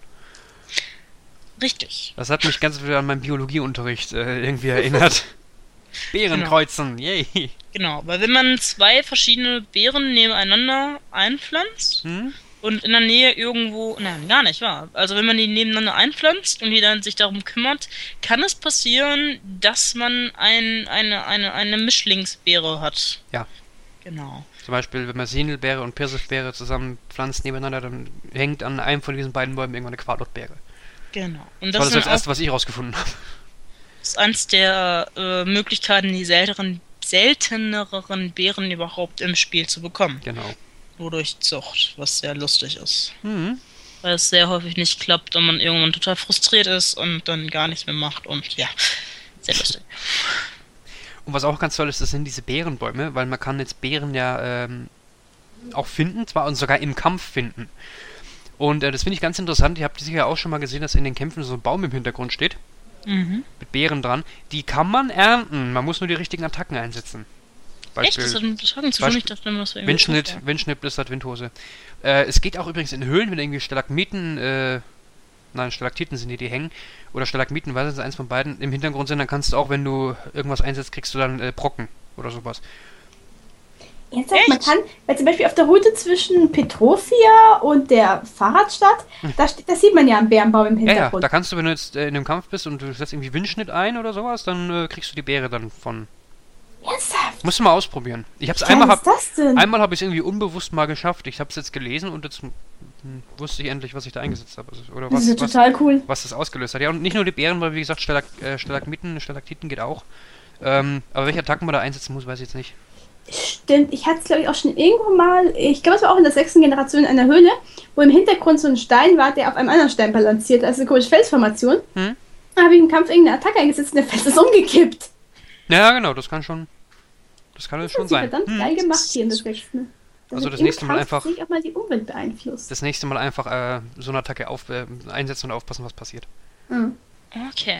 Richtig. Das hat mich ganz wieder an meinen Biologieunterricht äh, irgendwie erinnert. Beeren Genau. kreuzen, yay! Genau, weil wenn man zwei verschiedene Beeren nebeneinander einpflanzt Hm? und in der Nähe irgendwo, nein, gar nicht wahr. Also wenn man die nebeneinander einpflanzt und die dann sich darum kümmert, kann es passieren, dass man ein, eine, eine, eine Mischlingsbeere hat. Ja. Genau. Zum Beispiel, wenn man Sinelbeere und Pfirsichbeere zusammen pflanzt nebeneinander, dann hängt an einem von diesen beiden Bäumen irgendwann eine Quartotbeere. Genau. Und Das war das, das, das sind erste, auch, was ich rausgefunden habe. das ist eins der äh, Möglichkeiten, die selteren, selteneren Beeren überhaupt im Spiel zu bekommen. Genau. Nur durch Zucht, was sehr lustig ist. Mhm. Weil es sehr häufig nicht klappt und man irgendwann total frustriert ist und dann gar nichts mehr macht und ja, sehr lustig. Und was auch ganz toll ist, das sind diese Beerenbäume, weil man kann jetzt Beeren ja ähm, auch finden, zwar und sogar im Kampf finden. Und äh, das finde ich ganz interessant. Ihr habt sicher auch schon mal gesehen, dass in den Kämpfen so ein Baum im Hintergrund steht. Mhm. Mit Beeren dran. Die kann man ernten. Man muss nur die richtigen Attacken einsetzen. Echt? Das hat mit Attacken zu tun? Beispiel- Ich dachte immer, das wäre irgendwie Windschnitt, Zufall. Windschnitt, Blizzard, Windhose. Äh, es geht auch übrigens in Höhlen, wenn irgendwie Stalagmiten, äh, nein, Stalaktiten sind die, die hängen. Oder Stalagmiten, weiß ich nicht, eins von beiden, im Hintergrund sind, dann kannst du auch, wenn du irgendwas einsetzt, kriegst du dann äh, Brocken oder sowas. Ernsthaft, man Echt? kann, weil zum Beispiel auf der Route zwischen Petrovia und der Fahrradstadt, da, steht, da sieht man ja einen Bärenbaum im Ja, ja, Hintergrund. da kannst du, wenn du jetzt äh, in einem Kampf bist und du setzt irgendwie Windschnitt ein oder sowas, dann äh, kriegst du die Beere dann von... Ernsthaft? Musst du mal ausprobieren. Ich hab's Wie einmal, geil hab, ist das denn? einmal habe ich es irgendwie unbewusst mal geschafft. Ich habe es jetzt gelesen und jetzt hm, wusste ich endlich, was ich da eingesetzt habe. Also, oder Das was, ist ja was, total cool. was das ausgelöst hat. Ja, und nicht nur die Beeren, weil wie gesagt, Stalag, äh, Stalagmiten, Stalaktiten geht auch. Ähm, aber welche Attacken man da einsetzen muss, weiß ich jetzt nicht. Stimmt, ich hatte es glaube ich auch schon irgendwo mal, ich glaube es war auch in der sechsten Generation in einer Höhle, wo im Hintergrund so ein Stein war, der auf einem anderen Stein balanciert, also eine komische Felsformation. Hm? Da habe ich im Kampf irgendeine Attacke eingesetzt und der Fels ist umgekippt. Ja, genau, das kann schon. Das kann es Das schon hat sie sein. verdammt Hm. geil gemacht hier in der sechsten. Also wird das im nächste Mal Kampf einfach- sich auch mal die Umwelt beeinflusst. Das nächste Mal einfach äh, so eine Attacke auf, äh, einsetzen und aufpassen, was passiert. Hm. Okay.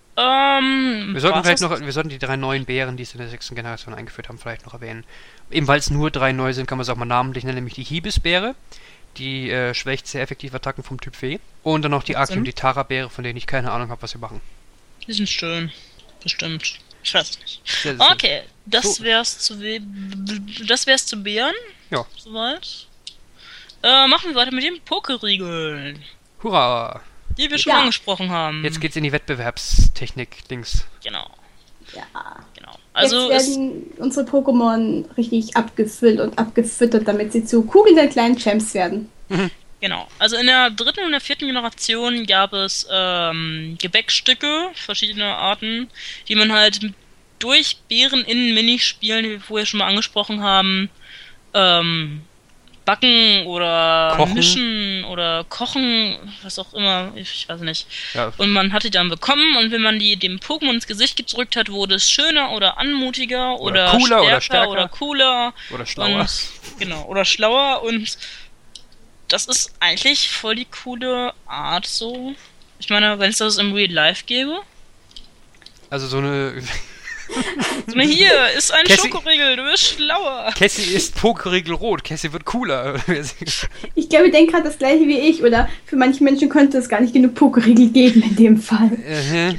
Ähm, Wir sollten war's vielleicht das? noch, wir sollten die drei neuen Bären, die es in der sechsten Generation eingeführt haben, vielleicht noch erwähnen. Eben weil es nur drei neu sind, kann man es auch mal namentlich nennen, nämlich die Hiebesbeere. Die äh, schwächt sehr effektiv Attacken vom Typ Fee. Und dann noch die Ark- Sinn. und die Tara-Beere, von denen ich keine Ahnung habe, was sie machen. Die sind schön. Bestimmt. Ich weiß es nicht. Sehr, sehr- Okay, das So. wär's zu We das wär's zu Bären. Ja. Soweit. Äh, machen wir weiter mit den Pokeriegeln, Hurra! die wir schon Ja. angesprochen haben. Jetzt geht's in die Wettbewerbstechnik-Dings. Genau, Ja. genau. Also Jetzt es, werden unsere Pokémon richtig abgefüllt und abgefüttert, damit sie zu kugelnden kleinen Champs werden. genau. Also in der dritten und der vierten Generation gab es ähm, Gebäckstücke, verschiedene Arten, die man halt durch Beeren in Minispielen, die wir vorher schon mal angesprochen haben, ähm, backen oder Kochen. mischen oder kochen, was auch immer, ich weiß nicht. Ja, Und man hat die dann bekommen und wenn man die dem Pokémon ins Gesicht gedrückt hat, wurde es schöner oder anmutiger Oder oder, cooler stärker oder stärker. oder cooler. oder schlauer. Und, genau, oder schlauer und das ist eigentlich voll die coole Art so. Ich meine, wenn es das im Real Life gäbe. Also so eine... So, na, hier ist ein Cassie- Schokoriegel, du bist schlauer. Cassie ist Pokeriegel rot, Cassie wird cooler. Ich glaube, ich denke gerade das gleiche wie ich. Oder für manche Menschen könnte es gar nicht genug Pokeriegel geben in dem Fall. äh,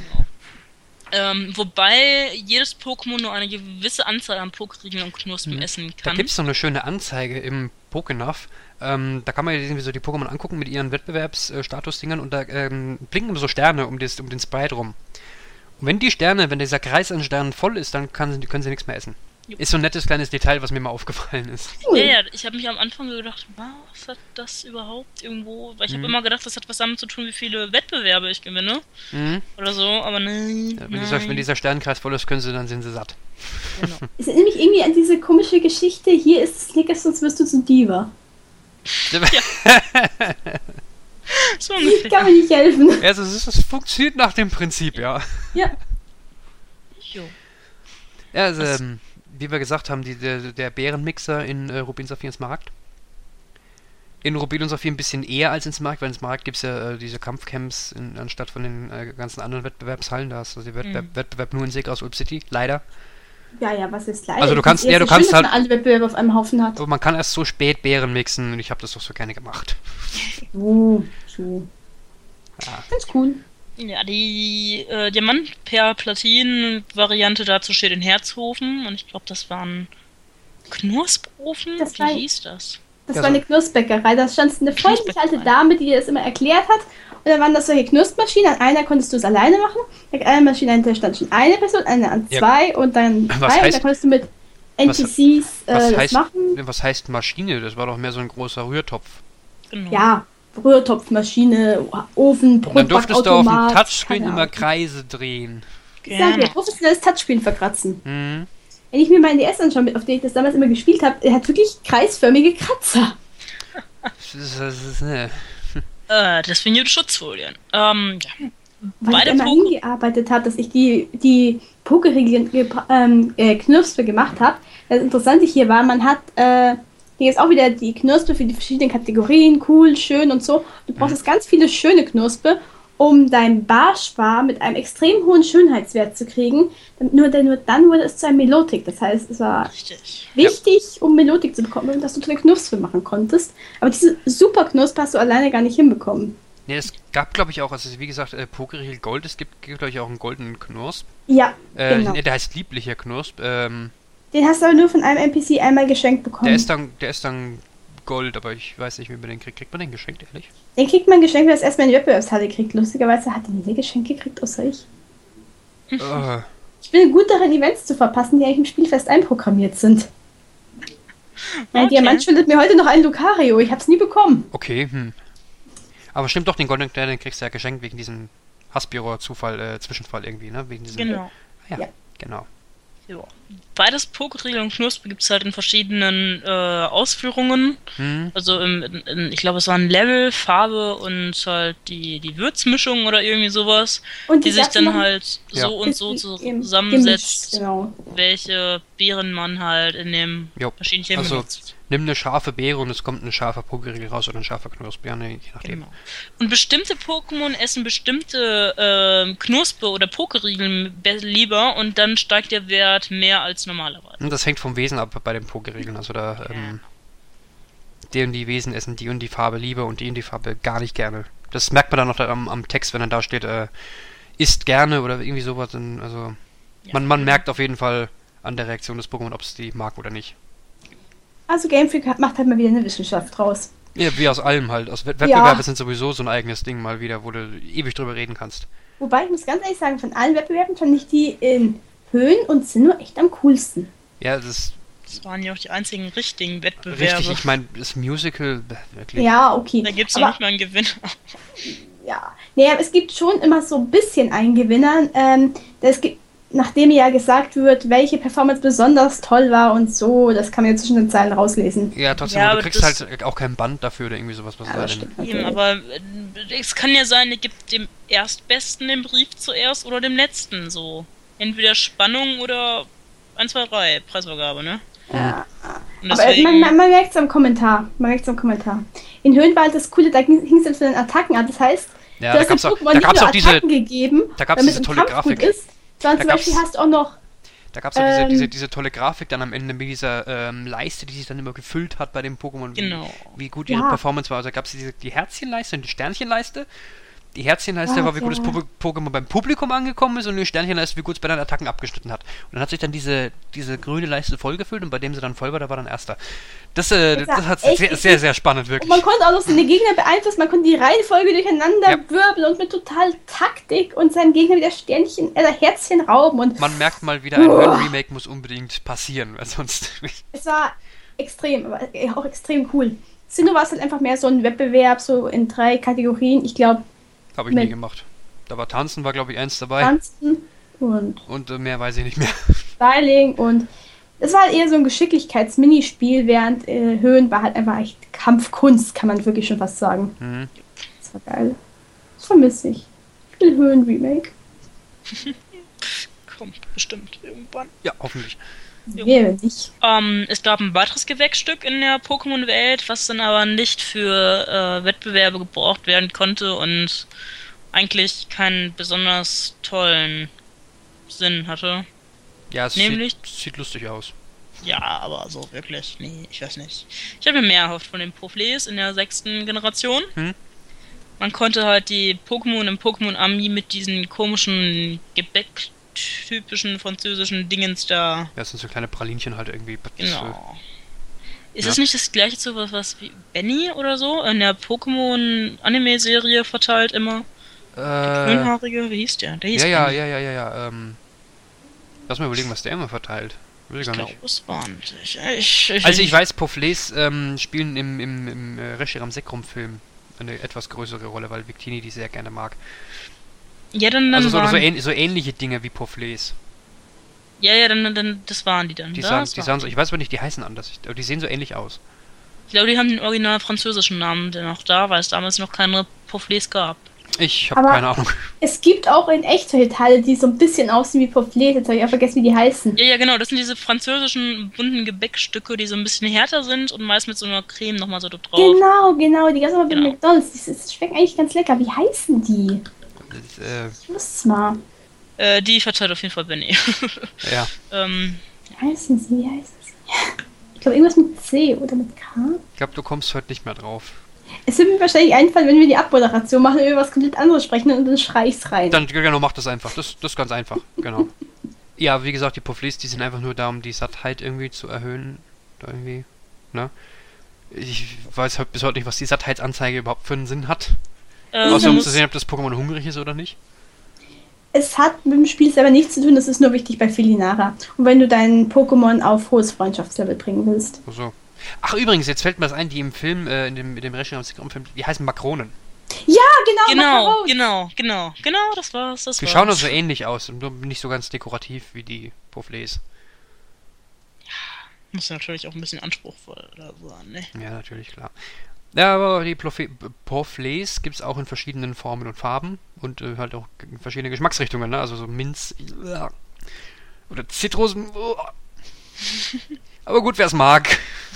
Ähm, wobei jedes Pokémon nur eine gewisse Anzahl an Pokeriegeln und Knospen Mhm. essen Da kann. gibt es so eine schöne Anzeige im Pokénuff. Ähm, da kann man ja irgendwie so die Pokémon angucken mit ihren Wettbewerbsstatus-Dingern und da ähm, blinken so Sterne um, das, um den Sprite rum. Und wenn die Sterne, wenn dieser Kreis an Sternen voll ist, dann kann, sie- können sie nichts mehr essen. Jupp. Ist so ein nettes kleines Detail, was mir mal aufgefallen ist. Cool. Ja, ja, ich habe mich am Anfang so gedacht, was hat das überhaupt irgendwo? Weil ich habe Mhm. immer gedacht, das hat was damit zu tun, wie viele Wettbewerbe ich gewinne Mhm. oder so, aber nein. Ja, wenn, nein. dieser, wenn dieser Sternkreis voll ist, können sie, dann sind sie satt. Genau. Es erinnert mich irgendwie an diese komische Geschichte, hier ist Snickers, sonst wirst du zu Diva. So Ich ungefähr. Ja, kann mir nicht helfen. also es, ist, es funktioniert nach dem Prinzip, ja. Ja. Jo. Ja, also, Was- ähm, wie wir gesagt haben, die, der, der Bärenmixer in äh, Rubin, Saphir und Smaragd. In Rubin und Saphir ein bisschen eher als in Smaragd, weil in Smaragd gibt es ja äh, diese Kampfcamps in, anstatt von den äh, ganzen anderen Wettbewerbshallen. Da hast du den Wettbewerb, Mhm. Wettbewerb nur in Seegras Ulp City, leider. Ja, ja, was ist leider? Also du Ich kannst- find's ja, du erst so kannst schön, halt- dass man alle Wettbewerbe auf einem Haufen hat. Aber man kann erst so spät Beeren mixen und ich habe das doch so gerne gemacht. So, so. Ja. Ganz cool. Ja, die äh, Diamant-per-Platin-Variante dazu steht in Herzhofen und ich glaube, das war ein Knusprofen? Das Wie war- hieß das? Das Ja, war so- eine Knusbäckerei. Da stand eine freundliche alte Knusbäckerei. Dame, die dir das immer erklärt hat. Und dann waren das solche Knuspermaschinen. An einer konntest du es alleine machen. An einer Maschine an der stand schon eine Person, eine an Ja. zwei und dann Was drei. Und heißt- dann konntest du mit N P Cs äh, Was das heißt, machen. was heißt Maschine? Das war doch mehr so ein großer Rührtopf. Genau. Ja, Rührtopfmaschine, Ofen, Und dann durftest du auf dem Brotbackautomat, Touchscreen keine immer Ahnung. Kreise drehen. Ich sag dir, Genau. professionelles Touchscreen verkratzen. Mhm. Wenn ich mir meinen D S anschaue, auf dem ich das damals immer gespielt habe, der hat wirklich kreisförmige Kratzer. Das ist, das ist, ne. Äh, deswegen gibt es Schutzfolien. Ähm, ja. Weil Beide ich immer Poke- hingearbeitet habe, dass ich die, die Pokerregeln gebra- ähm, äh, Knirpsfe gemacht habe. Das Interessante hier war, man hat äh, hier ist auch wieder die Knirpsfe für die verschiedenen Kategorien, cool, schön und so. Du brauchst jetzt ganz viele schöne Knirpsfe, um dein Barspar mit einem extrem hohen Schönheitswert zu kriegen. Dann- Nur, denn nur dann wurde es zu einem Melotik. Das heißt, es war Richtig. wichtig, um Melotik zu bekommen, dass du tolle Knirpsfe machen konntest. Aber diese super Knirpsfe hast du alleine gar nicht hinbekommen. Ne, es gab, glaube ich, auch, also wie gesagt, äh, Pokerriegel Gold, es gibt, gibt glaube ich, auch einen goldenen Knursp. Ja, Äh, genau. ne, der heißt lieblicher Knursp. Ähm, Den hast du aber nur von einem N P C einmal geschenkt bekommen. der ist dann, der ist dann Gold, aber ich weiß nicht, wie man den kriegt. Kriegt man den geschenkt, ehrlich? Den kriegt man geschenkt, wenn er es erstmal in die Wettbewerbshalle kriegt. Lustigerweise hat er nie geschenkt gekriegt, außer ich. Äh, Ich bin gut darin, Events zu verpassen, die eigentlich im Spiel fest einprogrammiert sind. Mein Okay. Diamant schuldet mir heute noch ein Lucario. Ich hab's nie bekommen. okay, hm. Aber stimmt doch, den goldenen Stern, den kriegst du ja geschenkt wegen diesem Hassbüro-Zufall, äh, Zwischenfall irgendwie, ne? Wegen diesem, Genau. Ja, Ja. genau. Ja. Beides Pokerriegel und Knuspe gibt es halt in verschiedenen äh, Ausführungen. Hm. Also im, in, in, ich glaube, es waren Level, Farbe und halt die, die Würzmischung oder irgendwie sowas, Und die sich darfst du dann machen, halt Ja. so und so ist im- zusammensetzt, gemischt, Genau. welche Beeren man halt in dem Jo. verschiedenen Also, benutzt. nimm eine scharfe Beere und es kommt ein scharfer Pokerriegel raus oder ein scharfer Knursp, ja, ne, je nachdem. Genau. Und bestimmte Pokémon essen bestimmte ähm, Knuspe oder Pokerriegel be- lieber und dann steigt der Wert mehr als normalerweise. Und das hängt vom Wesen ab bei den Pokerregeln. Also da, ähm, die und die Wesen essen die und die Farbe lieber und die und die Farbe gar nicht gerne. Das merkt man dann noch da am, am Text, wenn dann da steht, äh, isst gerne oder irgendwie sowas. Dann, also Ja. man, man merkt auf jeden Fall an der Reaktion des Pokémon, ob es die mag oder nicht. Also Game Freak hat- macht halt mal wieder eine Wissenschaft draus. Ja, wie aus allem halt. Aus Wett- Wettbewerbe sind sowieso so ein eigenes Ding mal wieder, wo du ewig drüber reden kannst. Wobei, ich muss ganz ehrlich sagen, von allen Wettbewerben fand ich die in Höhen und Sinnoh echt am coolsten. Ja, das ist Das waren ja auch die einzigen richtigen Wettbewerbe. richtig. Ich meine, das Musical, bäh, wirklich. Ja, okay. Da gibt es Aber- noch nicht mal einen Gewinner. Ja, naja, es gibt schon immer so ein bisschen einen Gewinner. Ähm, das gibt, nachdem ja gesagt wird, welche Performance besonders toll war und so, das kann man ja zwischen den Zeilen rauslesen. Ja, trotzdem, Ja, aber aber du kriegst das- halt auch kein Band dafür oder irgendwie sowas, was Ja, da das denn. stimmt Eben, natürlich. aber äh, es kann ja sein, ihr gibt dem Erstbesten den Brief zuerst oder dem Letzten so. Entweder Spannung oder eins, zwei, drei Preisvergabe, ne? Ja. Und Aber deswegen, man, man, man merkt es am Kommentar. Man merkt es am Kommentar. In Höhen war halt das Coole, da ging es dann von den Attacken ab. Das heißt, Ja, du da hast dem gab's auch, Pokémon da nicht gab's nur auch diese, Attacken gegeben, da gab's damit diese im tolle Kampf Grafik. gut ist, sondern Da zum Beispiel gab's- hast du auch noch Da gab es auch diese, Ähm, diese, diese tolle Grafik dann am Ende mit dieser ähm, Leiste, die sich dann immer gefüllt hat bei dem Pokémon. Wie, Genau. wie gut ihre Ja. Performance war. Also da gab es diese, die Herzchenleiste und die Sternchenleiste. Die Herzchenleiste Ah, war, wie gut ja. das Po- Pokémon beim Publikum angekommen ist und die Sternchenleiste, wie gut es bei den Attacken abgeschnitten hat. Und dann hat sich dann diese, diese grüne Leiste vollgefüllt und bei dem sie dann voll war, da war dann Erster. Das, äh, Das das, war hat echt sehr, richtig- sehr, sehr spannend, Und wirklich. man konnte auch noch seine Gegner beeinflussen, man konnte die Reihenfolge durcheinander Ja. wirbeln und mit total Taktik und seinen Gegner wieder Sternchen, äh, Herzchen rauben. Und Man merkt mal wieder, ein Uah. Hören-Remake muss unbedingt passieren, weil sonst... es war extrem, aber auch extrem cool. Sinnoh war es halt einfach mehr so ein Wettbewerb, so in drei Kategorien. Ich glaube, Habe ich nie Mit- gemacht. Da war Tanzen, war glaube ich eins dabei. Tanzen und Und äh, mehr weiß ich nicht mehr. Styling und es war halt eher so ein Geschicklichkeits-Minispiel, während äh, Höhen war halt einfach echt Kampfkunst, kann man wirklich schon fast sagen. Mhm. Das war geil. Das vermisse ich. Ich will Höhen-Remake. kommt bestimmt irgendwann. Ja, hoffentlich. Jo. Wäre nicht. Ähm, es gab ein weiteres Gewächsstück in der Pokémon-Welt, was dann aber nicht für äh, Wettbewerbe gebraucht werden konnte und eigentlich keinen besonders tollen Sinn hatte. Ja, es Nämlich... sieht, sieht lustig aus. Ja, aber so wirklich, nee, ich weiß nicht. Ich habe mir mehr erhofft von den Profles in der sechsten Generation. Hm? Man konnte halt die Pokémon im Pokémon Ami mit diesen komischen Gebäck-typischen französischen Dingens da... Ja, das sind so kleine Pralinchen halt irgendwie. Genau. Ist ja. das nicht das gleiche zu was, was wie Benny oder so in der Pokémon-Anime-Serie verteilt immer? Äh, der Grünhaarige, wie hieß der? Der hieß ja, ja, Benny. ja, ja, ja, ja, ähm... Lass mal überlegen, was der immer verteilt. Will ich gar Ich nicht. glaube, es war nicht. Ich, ich, Also ich weiß, Pofles ähm, spielen im, im, im äh, Reshiram Sekrom-Film eine etwas größere Rolle, weil Victini die sehr gerne mag. Ja, dann, dann Also so, waren... so, ähn so ähnliche Dinge wie Pofles. Ja, ja, dann, dann, das waren die dann. Die das sahen, die waren sahen so, ich weiß aber nicht, die heißen anders, aber die sehen so ähnlich aus. Ich glaube, die haben den original französischen Namen der noch da, weil es damals noch keine Pofles gab. Ich habe Aber keine Ahnung. Es gibt auch in echt solche Teile, die so ein bisschen aussehen wie Pofles. Jetzt habe ich auch vergessen, wie die heißen. Ja, ja, genau. Das sind diese französischen bunten Gebäckstücke, die so ein bisschen härter sind und meist mit so einer Creme nochmal so da drauf. Genau, genau. Die ganz normal bei Genau. McDonalds. Die, die schmecken eigentlich ganz lecker. Wie heißen die? Das, äh, Ich wusste mal. Äh, die verteilt auf jeden Fall Benny. ja. ähm, Wie heißen sie? Wie heißen sie? Ich glaube, irgendwas mit C oder mit K. Ich glaube, du kommst heute nicht mehr drauf. Es wird mir wahrscheinlich einfallen, wenn wir die Abmoderation machen und über was komplett anderes sprechen und dann schrei ich's rein. Dann, genau, mach das einfach. Das, das ist ganz einfach. Genau. Ja, wie gesagt, die Pofles, die sind einfach nur da, um die Sattheit irgendwie zu erhöhen. Irgendwie, ne? Ich weiß halt bis heute nicht, was die Sattheitsanzeige überhaupt für einen Sinn hat. äh, Außer man um muss- zu sehen, ob das Pokémon hungrig ist oder nicht. Es hat mit dem Spiel selber nichts zu tun, das ist nur wichtig bei Felinara. Und wenn du deinen Pokémon auf hohes Freundschaftslevel bringen willst. Ach so. Ach übrigens, jetzt fällt mir das ein, die im Film, äh, in dem, in dem Reshiram Sekrom-Film, die heißen Makronen. Ja, genau, Genau, Macarons. genau, genau, genau, das war's, das Die war's. schauen doch so ähnlich aus, nur nicht so ganz dekorativ wie die Pofles. Muss ja natürlich auch ein bisschen anspruchsvoll da sein, ne? Ja, natürlich, klar. Ja, aber die Plofe- Pofles gibt es auch in verschiedenen Formen und Farben und äh, halt auch in verschiedene Geschmacksrichtungen, ne? Also so Minz oder Zitrus. Aber gut, wer es mag.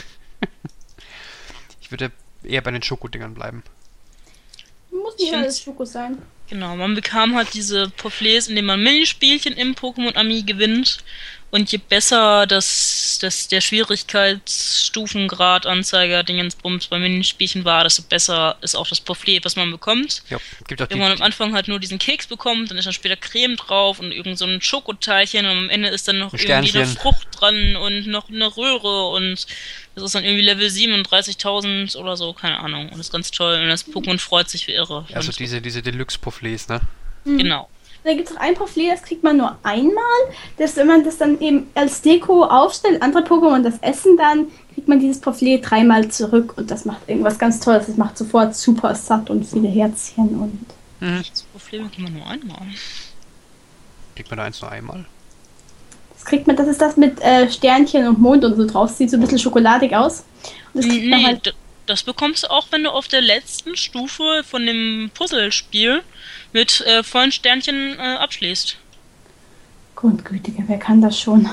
Ich würde eher bei den Schokodingern bleiben. Muss Ich nicht find's- alles Schoko sein. Genau, man bekam halt diese Pofles, indem man Minispielchen im Pokémon Ami gewinnt. Und je besser das, das der Schwierigkeitsstufengrad Anzeiger Dingensbums bei Minispielchen war, desto besser ist auch das Poflet, was man bekommt. Ja, gibt auch die, Wenn man am Anfang halt nur diesen Keks bekommt, dann ist dann später Creme drauf und irgend so ein Schokoteilchen und am Ende ist dann noch Ein irgendwie eine Sternchen. Frucht dran und noch eine Röhre und das ist dann irgendwie Level siebenunddreißigtausend oder so, keine Ahnung. Und das ist ganz toll und das Pokémon freut sich wie irre. also Und- diese, diese Deluxe-Pofles, ne? Genau. Da gibt es auch ein Poflet, das kriegt man nur einmal. Das, wenn man das dann eben als Deko aufstellt, andere Pokémon das essen, dann kriegt man dieses Poflet dreimal zurück und das macht irgendwas ganz Tolles. Das macht sofort super satt und viele Herzchen und. Mhm. Das Problem kann man nur einmal. Kriegt man da eins nur einmal? Das kriegt man, das ist das mit äh, Sternchen und Mond und so drauf. Sieht so ein bisschen schokoladig aus. Und das kriegt man Nee, halt. d- das bekommst du auch, wenn du auf der letzten Stufe von dem Puzzlespiel mit äh, vollen Sternchen äh, abschließt. Grundgütiger, wer kann das schon?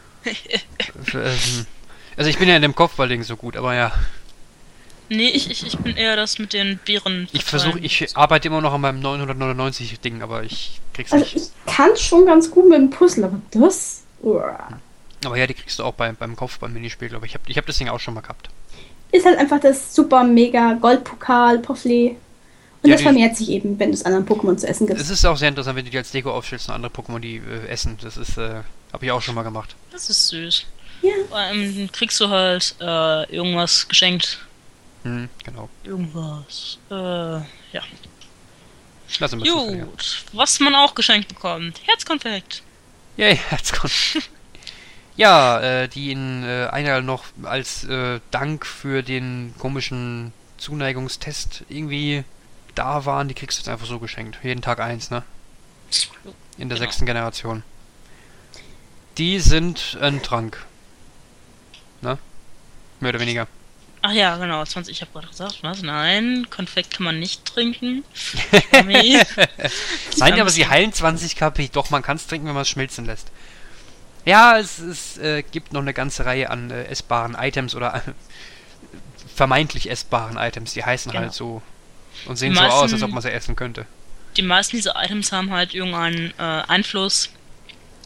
ähm, also ich bin ja in dem Kopfballding so gut, aber ja. Nee, ich, ich, ich bin eher das mit den Beeren. Ich versuche, ich arbeite immer noch an meinem neunhundertneunundneunzig Ding, aber ich krieg's Also nicht. ich kann schon ganz gut mit dem Puzzle, aber das. Uah. Aber ja, die kriegst du auch bei, beim Kopfball-Minispiel, glaube ich. Ich habe ich hab das Ding auch schon mal gehabt. Ist halt einfach das super mega Goldpokal, Poflet. Und Ja, das die- vermehrt sich eben, wenn du es anderen Pokémon zu essen Es gibst. ist auch sehr interessant, wenn du die als Deko aufstellst und andere Pokémon die äh, essen. Das ist, äh, habe ich auch schon mal gemacht. Das ist süß. Ja. Vor allem kriegst du halt äh, irgendwas geschenkt. Hm, genau. Irgendwas. Äh, ja. Lassen wir es so. Ja. Gut. Was man auch geschenkt bekommt. Herzkonfekt. Yay, jetzt kommt. Ja, äh, die in äh, einer noch als äh, Dank für den komischen Zuneigungstest irgendwie da waren, die kriegst du jetzt einfach so geschenkt. Jeden Tag eins, ne? In der Genau. sechsten Generation. Die sind ein Trank. Ne? Mehr oder weniger. Ach ja, genau. zwanzig, ich habe gerade gesagt, was? Nein, Konfekt kann man nicht trinken. Mami. Nein, aber sie heilen zwanzig K P. Doch, man kann es trinken, wenn man es schmelzen lässt. Ja, es, es äh, gibt noch eine ganze Reihe an äh, essbaren Items oder äh, vermeintlich essbaren Items. Die heißen Genau. halt so und sehen Die so aus, meisten- als ob man sie essen könnte. Die meisten dieser Items haben halt irgendeinen äh, Einfluss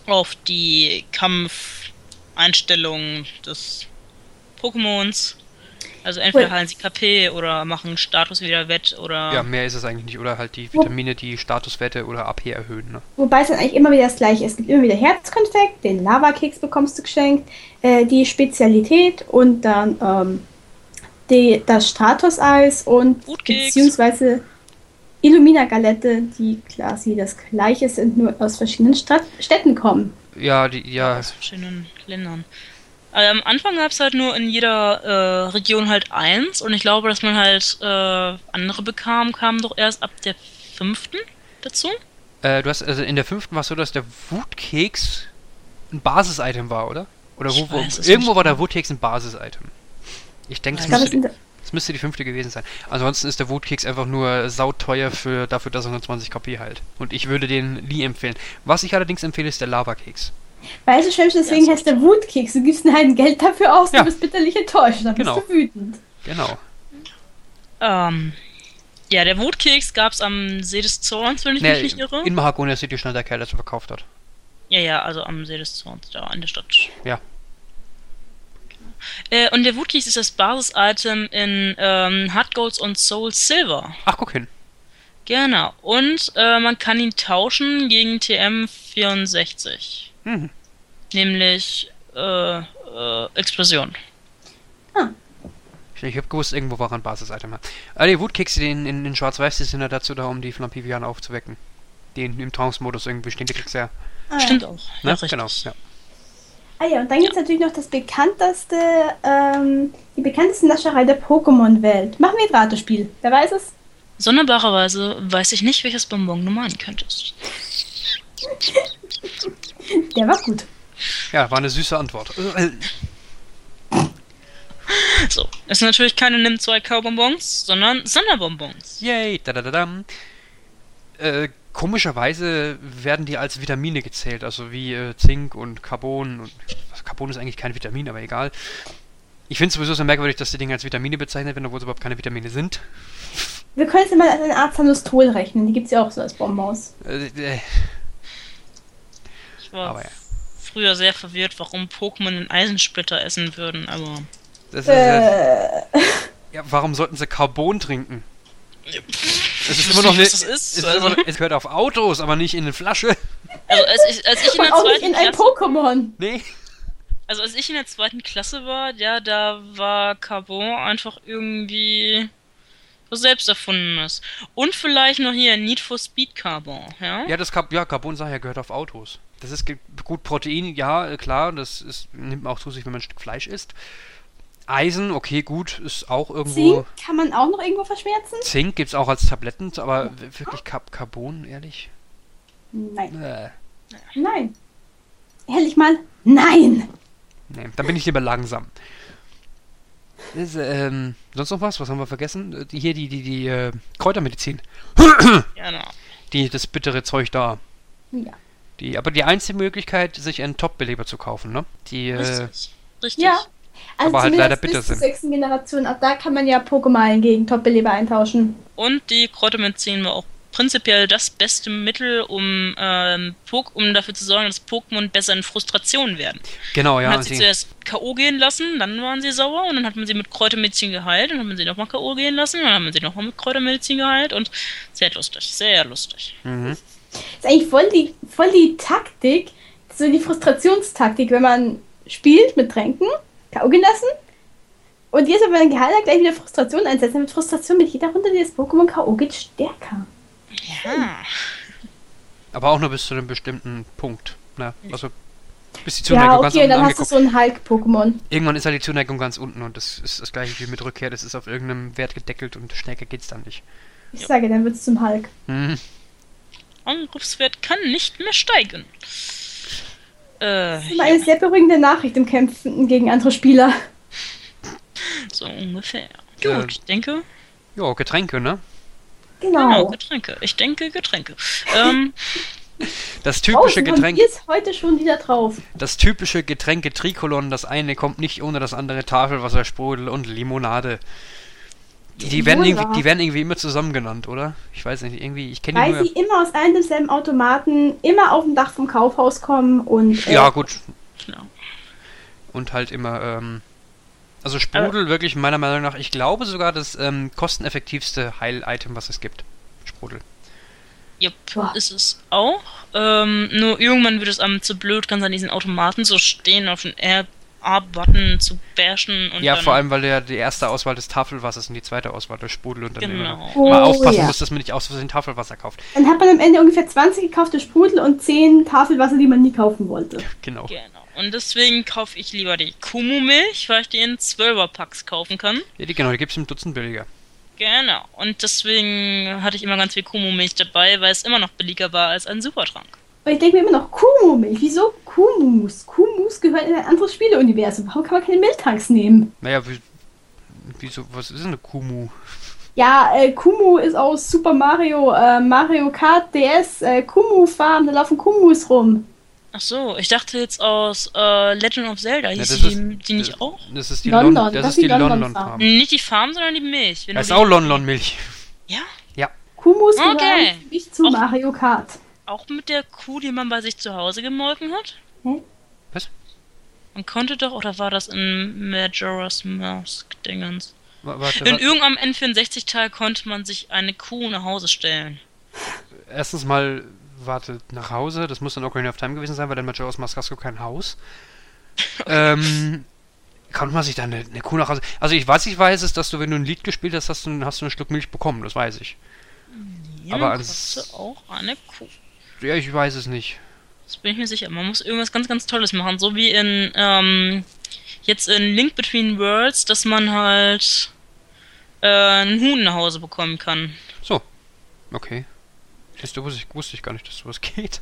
auf die Kampfeinstellung des Pokémons. Also entweder Cool. heilen sie K P oder machen Status wieder wett oder... Ja, mehr ist es eigentlich nicht. Oder halt die Vitamine, die Statuswerte oder A P erhöhen, ne? Wobei es dann eigentlich immer wieder das gleiche ist. Es gibt immer wieder Herzkonfekt, den Lava-Keks bekommst du geschenkt, äh, die Spezialität und dann ähm, die, das Stratos-Eis und Frutkeks. beziehungsweise Illumina-Galette, die quasi das gleiche sind, nur aus verschiedenen Stadt Städten kommen. Ja, die, ja, aus verschiedenen Ländern. Also am Anfang gab es halt nur in jeder äh, Region halt eins und ich glaube, dass man halt äh, andere bekam, kamen doch erst ab der fünften dazu. äh, du hast, also in der fünften war es so, dass der Wutkeks ein Basis-Item war, oder? Oder wo, Ich wo, weiß es irgendwo nicht war der mehr. Wutkeks ein Basis-Item. Ich denke, es Ich Ich glaube, müsste, es die- sind es müsste die fünfte gewesen sein. Ansonsten ist der Wutkeks einfach nur sauteuer für, dafür, dass er nur zwanzig K P heilt. Und ich würde den nie empfehlen. Was ich allerdings empfehle, ist der Lava-Keks. Weißt du, Schwämmchen, deswegen Ja, heißt der Wutkeks. Du gibst ihnen halt Geld dafür aus, Ja. du bist bitterlich enttäuscht, dann Genau. bist du wütend. Genau. Ähm, ja, der Wutkeks gab es am See des Zorns, wenn ich Nee, mich nicht irre. in Mahagonia City stand der Kerl, der es verkauft hat. Ja, ja, also am See des Zorns, da in der Stadt. Ja. Äh, und der Wutkeks ist das Basis-Item in ähm, Heart Golds und Soul Silver. Ach, guck hin. Genau. Und äh, man kann ihn tauschen gegen T M vierundsechzig. Mhm. Nämlich äh, äh, Explosion. Ich, ich hab gewusst, irgendwo war ein Basis-Item. Ah, die Wutkekse in, in, in Schwarz-Weiß, die sind ja dazu da, um die Flampivian aufzuwecken. Die in, im Trance-Modus irgendwie stehen, die kriegst du ja. Ah, Stimmt auch. Ne? Ja, richtig. Genau, ja. Ah ja, und dann gibt es natürlich noch das bekannteste, ähm, die bekannteste Nascherei der Pokémon-Welt. Machen wir ein Ratespiel. Wer weiß es? Sonderbarerweise weiß ich nicht, welches Bonbon du meinen könntest. Der war gut. Ja, war eine süße Antwort. Äh, So, es sind natürlich keine Nimm zwei K-Bonbons, sondern Sonderbonbons. Yay, da da da dam. Äh, komischerweise werden die als Vitamine gezählt, also wie äh, Zink und Carbon. Und, was, Carbon ist eigentlich kein Vitamin, aber egal. Ich finde es sowieso so merkwürdig, dass die Dinge als Vitamine bezeichnet werden, obwohl es überhaupt keine Vitamine sind. Wir können es ja mal als eine Art Sanostol rechnen. Die gibt es ja auch so als Bonbons. Äh, äh, Ich war Aber ja. früher sehr verwirrt, warum Pokémon einen Eisensplitter essen würden, aber... das ist, äh, Äh, ja, warum sollten sie Carbon trinken? Ich Es ist wusste immer noch nicht, nicht. was das ist. Es, ist Also, immer noch, es gehört auf Autos, aber nicht in eine Flasche. also als, ich, als ich in und der auch nicht zweiten in ein Klasse... Pokémon. Nee. Also als ich in der zweiten Klasse war, ja, da war Carbon einfach irgendwie was selbst erfundenes. Und vielleicht noch hier Need for Speed Carbon, ja? Ja, das Car ja, Carbon sag ich ja, gehört auf Autos. Das ist ge- gut Protein, ja, äh, klar, das ist, nimmt man auch zu sich, wenn man ein Stück Fleisch isst. Eisen, okay, gut, ist auch irgendwo. Zink kann man auch noch irgendwo verschmerzen? Zink gibt's auch als Tabletten, aber w- wirklich Car Carbon, ehrlich? Nein. Äh, Nein. Ehrlich mal, nein. nee, dann bin ich lieber langsam. Das, ähm, sonst noch was? Was haben wir vergessen? Äh, Die, hier die, die, die, äh, Kräutermedizin. Genau. Die, das bittere Zeug da. Ja. Die, aber die einzige Möglichkeit, sich einen Top-Beleber zu kaufen, ne? Die, äh, Richtig. Richtig. Ja. Also Aber halt zumindest leider bis bitter zur sind. sechsten Generation. Ab da kann man ja Pokémon gegen Top-Beleber eintauschen. Und die Kräutermedizin war auch prinzipiell das beste Mittel, um, ähm, Pok um dafür zu sorgen, dass Pokémon besser in Frustration werden. genau, Man ja. hat und sie die- zuerst K O gehen lassen, dann waren sie sauer und dann hat man sie mit Kräutermedizin geheilt, dann hat man sie nochmal K O gehen lassen, dann hat man sie nochmal mit Kräutermedizin geheilt und sehr lustig, sehr lustig. Mhm. Das ist eigentlich voll die, voll die Taktik, so die Frustrationstaktik, wenn man spielt mit Tränken, K O gehen lassen. Und jetzt aber dann geheilt hat, gleich wieder Frustration einsetzen. Mit Frustration mit jeder Runde, die das Pokémon K O geht, stärker. Ja. Aber auch nur bis zu einem bestimmten Punkt. Ne? Also bis die Ja, Zuneigung ganz okay, unten dann hast du angeguckt. so ein Hulk-Pokémon. Irgendwann ist halt die Zuneigung ganz unten und das ist das gleiche wie mit Rückkehr. Das ist auf irgendeinem Wert gedeckelt und stärker geht's dann nicht. Ich sage, dann wird es zum Hulk. Mhm. Angriffswert kann nicht mehr steigen. Äh, Das ist immer eine sehr beruhigende Nachricht im Kämpfen gegen andere Spieler. so ungefähr. Ja. Gut, ich denke, Jo, Getränke, ne? genau, Genau. Getränke. Ich denke Getränke. ähm, Das Oh, typische sind Getränk, wir ist heute schon wieder drauf. das typische Getränke Trikolon, das eine kommt nicht ohne das andere, Tafelwasser, Sprudel und Limonade. Die, die, werden irgendwie, Jola. die werden irgendwie immer zusammen genannt, oder? Ich weiß nicht, irgendwie, ich kenne die Weil nur... sie immer aus einem demselben Automaten, immer auf dem Dach vom Kaufhaus kommen und... Äh, Ja, gut. Genau. Und halt immer, ähm... Also Sprudel wirklich meiner Meinung nach, ich glaube sogar das ähm, kosteneffektivste Heil-Item, was es gibt. Sprudel. Jupp, Boah. ist es auch. Ähm, nur irgendwann wird es einem zu blöd, ganz an diesen Automaten so stehen, auf den A-Button zu bashen und Ja, dann... vor allem, weil der die erste Auswahl des Tafelwassers und die zweite Auswahl der Sprudel und dann Genau. immer Oh, mal aufpassen ja. muss, dass man nicht aus Versehen Tafelwasser kauft. Dann hat man am Ende ungefähr zwanzig gekaufte Sprudel und zehn Tafelwasser, die man nie kaufen wollte. Genau. Genau. Und deswegen kaufe ich lieber die Kumu-Milch, weil ich die in zwölfer-Packs kaufen kann. Ja, die, genau, die gibt es im Dutzend billiger. Genau. Und deswegen hatte ich immer ganz viel Kumu-Milch dabei, weil es immer noch billiger war als ein Supertrank. Und ich denke mir immer noch, Kumu-Milch, wieso Kumus? Kumus gehört in ein anderes Spieleuniversum. Warum kann man keine Miltanks nehmen? Naja, wie, wieso, was ist denn eine Kumu? Ja, äh, Kumu ist aus Super Mario, äh, Mario Kart D S, äh, Kumu Farm, da laufen Kumus rum. Ach so, ich dachte jetzt aus äh, Legend of Zelda. Ja, Hieß das die, ist- die nicht das- auch? Das ist die London, Lon, das, das ist die ist die London London Farm. Farm. Nicht die Farm, sondern die Milch. Wenn Das ist du auch die- London Milch. Ja? Ja. Kumus gehören Okay. für mich zu Auch- Mario Kart. Auch mit der Kuh, die man bei sich zu Hause gemolken hat? Hä? Was? Man konnte doch, oder war das in Majora's Mask-Dingens? Wa- Warte, In warte. irgendeinem N vierundsechzig-Teil konnte man sich eine Kuh nach Hause stellen. Erstens mal, warte, nach Hause. Das muss dann Ocarina of Time gewesen sein, weil dann Majora's Mask hast du kein Haus. ähm, konnte man sich dann eine, eine Kuh nach Hause... Also ich weiß, ich weiß es, dass du, wenn du ein Lied gespielt hast, hast du, hast du ein Stück Milch bekommen. Das weiß ich. Ja, Aber man ans- konnte auch eine Kuh. Ja, ich weiß es nicht. Das bin ich mir sicher. Man muss irgendwas ganz, ganz Tolles machen. So wie in, ähm, jetzt in Link Between Worlds, dass man halt äh, einen Huhn nach Hause bekommen kann. So. Okay. Das wusste ich, wusste ich gar nicht, dass sowas geht.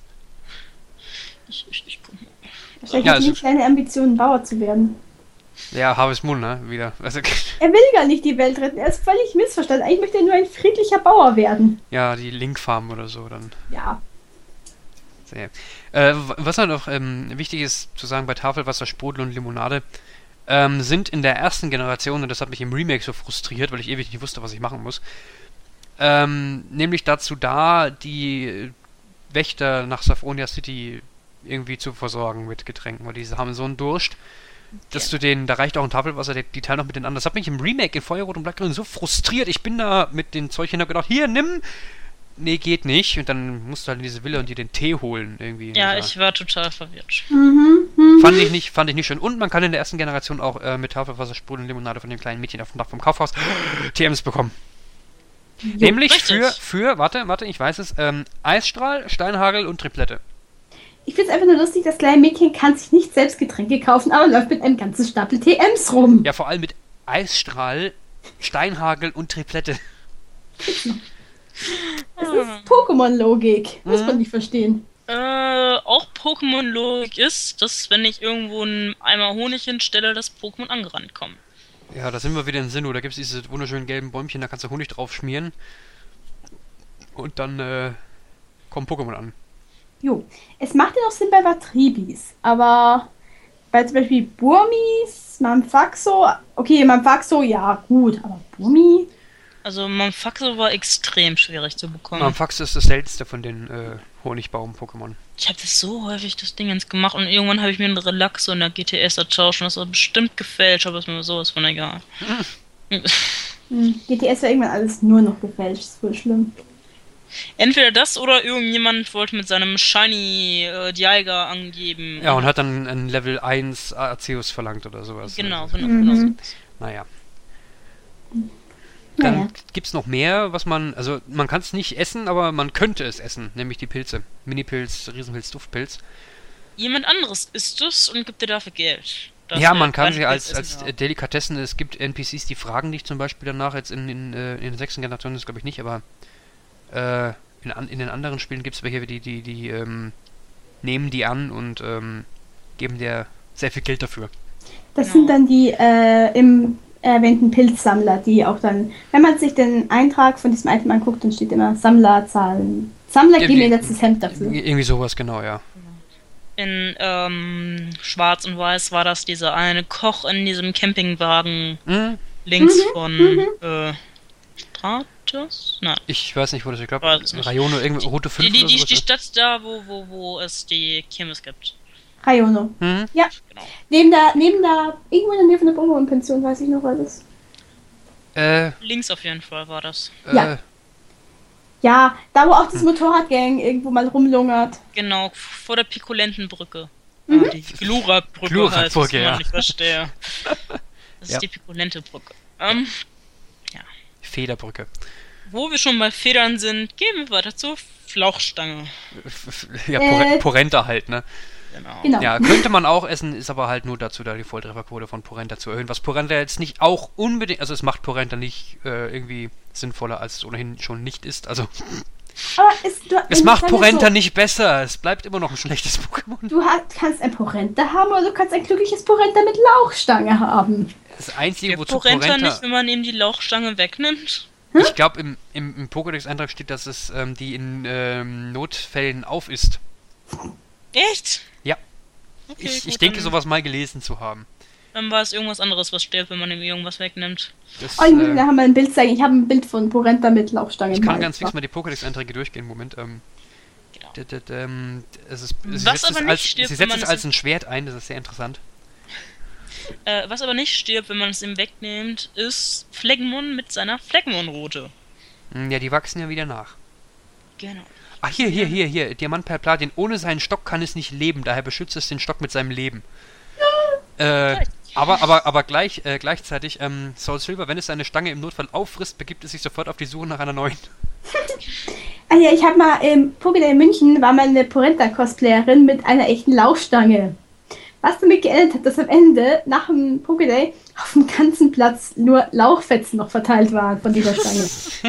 Ich, ich, ich guck mal. Vielleicht Ja, hat also- sie kleine Ambitionen, Bauer zu werden. Ja, Harvest Moon, ne? Wieder. Also, Er will gar nicht die Welt retten, er ist völlig missverstanden. Eigentlich möchte er nur ein friedlicher Bauer werden. ja, die Link-Farm oder so dann. Ja. Sehr. Äh, w- was halt noch ähm, wichtig ist zu sagen bei Tafelwasser, Sprudel und Limonade, ähm, sind in der ersten Generation, und das hat mich im Remake so frustriert, weil ich ewig nicht wusste, was ich machen muss, ähm, nämlich dazu da, die Wächter nach Saffronia City irgendwie zu versorgen mit Getränken, weil die haben so einen Durst, dass du den, da reicht auch ein Tafelwasser, die, die teilen auch mit den anderen. Das hat mich im Remake in Feuerrot und Blattgrün so frustriert. Ich bin da mit den Zeug hin und hab gedacht, hier, nimm! Nee, geht nicht. Und dann musst du halt in diese Villa und dir den Tee holen irgendwie. Ja, Ja. ich war total verwirrt. Mhm. mhm. Fand ich nicht, fand ich nicht schön. Und man kann in der ersten Generation auch äh, mit Tafelwasser, Sprudel und Limonade von dem kleinen Mädchen auf dem Dach vom Kaufhaus T Ms bekommen. Nämlich richtig. für, für, warte, warte, ich weiß es, ähm, Eisstrahl, Steinhagel und Triplette. Ich finde es einfach nur lustig, das kleine Mädchen kann sich nicht selbst Getränke kaufen, aber läuft mit einem ganzen Stapel T Ms rum. Ja, vor allem mit Eisstrahl, Steinhagel und Triplette. Das ist Pokémon-Logik. Muss Mhm. man nicht verstehen. Äh, auch Pokémon-Logik ist, dass wenn ich irgendwo einen Eimer Honig hinstelle, das Pokémon angerannt kommen. Ja, da sind wir wieder in Sinnoh. Da gibt es diese wunderschönen gelben Bäumchen, da kannst du Honig drauf schmieren. Und dann äh, kommen Pokémon an. Jo. Es macht ja noch Sinn bei Vatribis, aber bei zum Beispiel Burmis, Manfaxo, okay, Manfaxo, ja, gut, aber Burmi? Also Manfaxo war extrem schwierig zu bekommen. Amphax ist das seltenste von den äh, Honigbaum-Pokémon. Ich habe das so häufig das Ding ins gemacht und irgendwann habe ich mir einen Relaxo in der G T S ertauscht und das war bestimmt gefälscht, aber ist mir sowas von egal. Hm, G T S war irgendwann alles nur noch gefälscht, ist voll schlimm. Entweder das oder irgendjemand wollte mit seinem Shiny äh, Dialga angeben. Ja, und hat dann ein Level eins Arceus verlangt oder sowas. Genau, Also, genau, Mhm. genau so. naja. Dann Naja. gibt's noch mehr, was man, also man kann es nicht essen, aber man könnte es essen, nämlich die Pilze. Minipilz, Riesenpilz, Duftpilz. Jemand anderes isst es und gibt dir dafür Geld. dass Ja, er man kann keinen sie als, Pilz als essen äh, darf. Delikatessen, es gibt N P Cs, die fragen dich zum Beispiel danach, jetzt in, in, äh, in der sechsten Generation ist glaube ich nicht, aber äh, in, an, in den anderen Spielen gibt es welche, die, die, die ähm, nehmen die an und ähm, geben dir sehr viel Geld dafür. Das Ja. sind dann die äh, im erwähnten Pilzsammler, die auch dann, wenn man sich den Eintrag von diesem Item anguckt, dann steht immer Sammlerzahlen. Sammler geben ihr Irgendwie- letztes Hemd dafür. Ir- Irgendwie sowas, genau, ja. In ähm, Schwarz und Weiß war das dieser eine Koch in diesem Campingwagen Mhm. links Mhm, von mhm. äh, Vaters? Nein. Ich weiß nicht, wo das, ich glaube, Weiß es nicht. Rayono, irgendwie Route fünf Die, die, oder die, sowas. die Stadt da, wo, wo, wo es die Kirmes gibt. Rayono. Mhm. Ja. Genau. Neben der, neben der, irgendwo in der Nähe von der Pokémon-Pension, weiß ich noch alles. Äh, Links auf jeden Fall war das. äh, Ja. Ja, da wo auch das Motorradgang irgendwo mal rumlungert. Genau, vor der Pikulentenbrücke. Mhm. Ah, die Glurak-Brücke Glurak-Brücke, heißt, was ja. man nicht verstehe. Das ist Ja. die Pikulente-Brücke. Ähm, Federbrücke. wo wir schon bei Federn sind, gehen wir weiter zur Flauchstange. F- f- Ja, Äh. Por Porenta halt, ne? Genau. Genau. Ja, könnte man auch essen, ist aber halt nur dazu da, die Volltrefferquote von Porenta zu erhöhen. Was Porenta jetzt nicht auch unbedingt, also es macht Porenta nicht äh, irgendwie sinnvoller, als es ohnehin schon nicht ist. Also Aber es, du, es wenn macht du Porenta so, nicht besser. Es bleibt immer noch ein schlechtes Pokémon. Du hast, kannst ein Porenta haben oder du kannst ein glückliches Porenta mit Lauchstange haben. Das Einzige, Der wozu Porenta Porenta... nicht, wenn man ihm die Lauchstange wegnimmt. Ich glaube, im, im, im Pokédex-Eintrag steht, dass es ähm, die in ähm, Notfällen auf ist. Echt? Ja. Okay, ich gut, ich denke, dann, sowas mal gelesen zu haben. Dann war es irgendwas anderes, was stirbt, wenn man ihm irgendwas wegnimmt. Das, Oh, ich muss äh, mir haben wir ein Bild zeigen. Ich habe ein Bild von Porenta mit Lauchstange. ich im kann Hals. ganz fix mal die Pokédex-Einträge durchgehen. Moment. Ähm, Genau. d- d- d- ähm, es ist, sie Was setzt aber es nicht als, stirbt, sie wenn setzt man es es als im- ein Schwert ein, das ist sehr interessant. Äh, was aber nicht stirbt, wenn man es ihm wegnimmt, ist Phlegmon mit seiner Phlegmon-Route. Hm, Ja, die wachsen ja wieder nach. Genau. Ach, hier, hier, hier, hier. Diamant per Platin. Ohne seinen Stock kann es nicht leben, daher beschützt es den Stock mit seinem Leben. Äh, aber, aber, aber gleich, äh, gleichzeitig, ähm, Soul Silver, wenn es seine Stange im Notfall auffrisst, begibt es sich sofort auf die Suche nach einer neuen. Ah ja, ich habe mal im Pokédex in München war mal eine Porenta-Cosplayerin mit einer echten Lauchstange. Was damit geändert hat, dass am Ende nach dem Pokédex auf dem ganzen Platz nur Lauchfetzen noch verteilt waren von dieser Stange.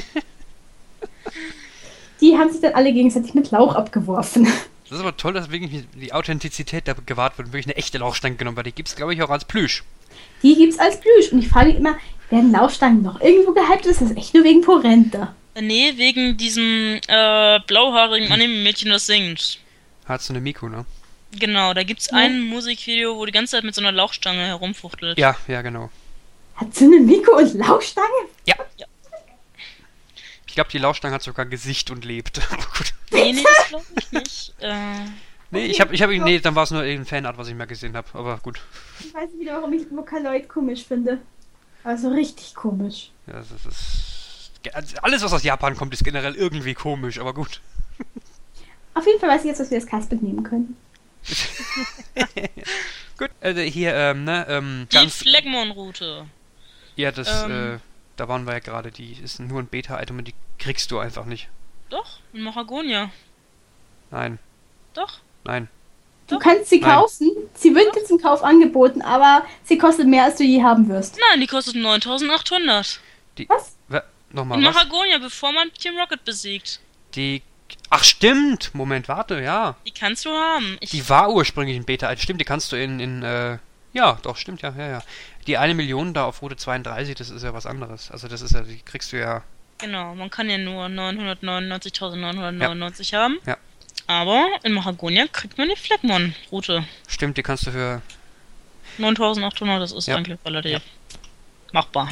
Die haben sich dann alle gegenseitig mit Lauch abgeworfen. Das ist aber toll, dass wirklich die Authentizität da gewahrt wird und wirklich eine echte Lauchstange genommen wird. Die gibt es, glaube ich, auch als Plüsch. Die gibt's als Plüsch. Und ich frage mich immer, werden Lauchstangen noch irgendwo gehypt? Ist das echt nur wegen Porenta? Äh, Nee, wegen diesem äh, blauhaarigen Anime-Mädchen, das singt. Hatsune Miku, ne? Genau, da gibt's Ja. ein Musikvideo, wo die ganze Zeit mit so einer Lauchstange herumfuchtelt. Ja, ja, genau. Hat so eine Miku und Lauchstange? Ja. Ja. Ich glaube, die Lauchstange hat sogar Gesicht und lebt. Aber gut. Nee, nee, das glaube ich nicht. Äh, Nee, ich habe, ich habe, nee, dann war es nur irgendein Fanart, was ich mal gesehen habe. Aber gut. Ich weiß nicht wieder, warum ich Vocaloid komisch finde. Aber so richtig komisch. Ja, das ist, also alles, was aus Japan kommt, ist generell irgendwie komisch, aber gut. Auf jeden Fall weiß ich jetzt, was wir als Castbild nehmen können. Gut, also hier, ähm, ne, ähm, die ganz, Phlegmon-Route. ja, das, ähm, äh, da waren wir ja gerade, die ist nur ein Beta-Item und die kriegst du einfach nicht. Doch, in Mahagonia. Nein, Doch. nein. Du Doch. kannst sie Nein. kaufen. Sie wird dir zum Kauf angeboten, aber sie kostet mehr, als du je haben wirst. Nein, die kostet neuntausendachthundert. Die, Was? wa- nochmal, In was? Mahagonia, bevor man Team Rocket besiegt. Die, ach stimmt, Moment, warte, ja. Die kannst du haben. Ich, Die war ursprünglich ein Beta-Item, stimmt, die kannst du in, in, äh, ja, doch, stimmt, ja, ja, ja. Die eine Million da auf Route zweiunddreißig, das ist ja was anderes. Also das ist ja, die kriegst du ja, genau, man kann ja nur neunhundertneunundneunzigtausendneunhundertneunundneunzig haben. Ja. Aber in Mahagonia kriegt man die Phlegmon-Route. stimmt, die kannst du für, neuntausendachthundert, das ist Ja. eigentlich relativ machbar.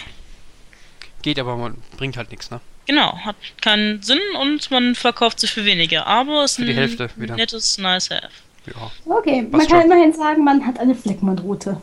geht aber, man bringt halt nichts, ne? Genau, hat keinen Sinn und man verkauft sie für weniger, aber es ist Für die ein Hälfte wieder. nettes Nice Have. Ja. Okay, man Passt kann schon. immerhin sagen, man hat eine Fleckmond-Route.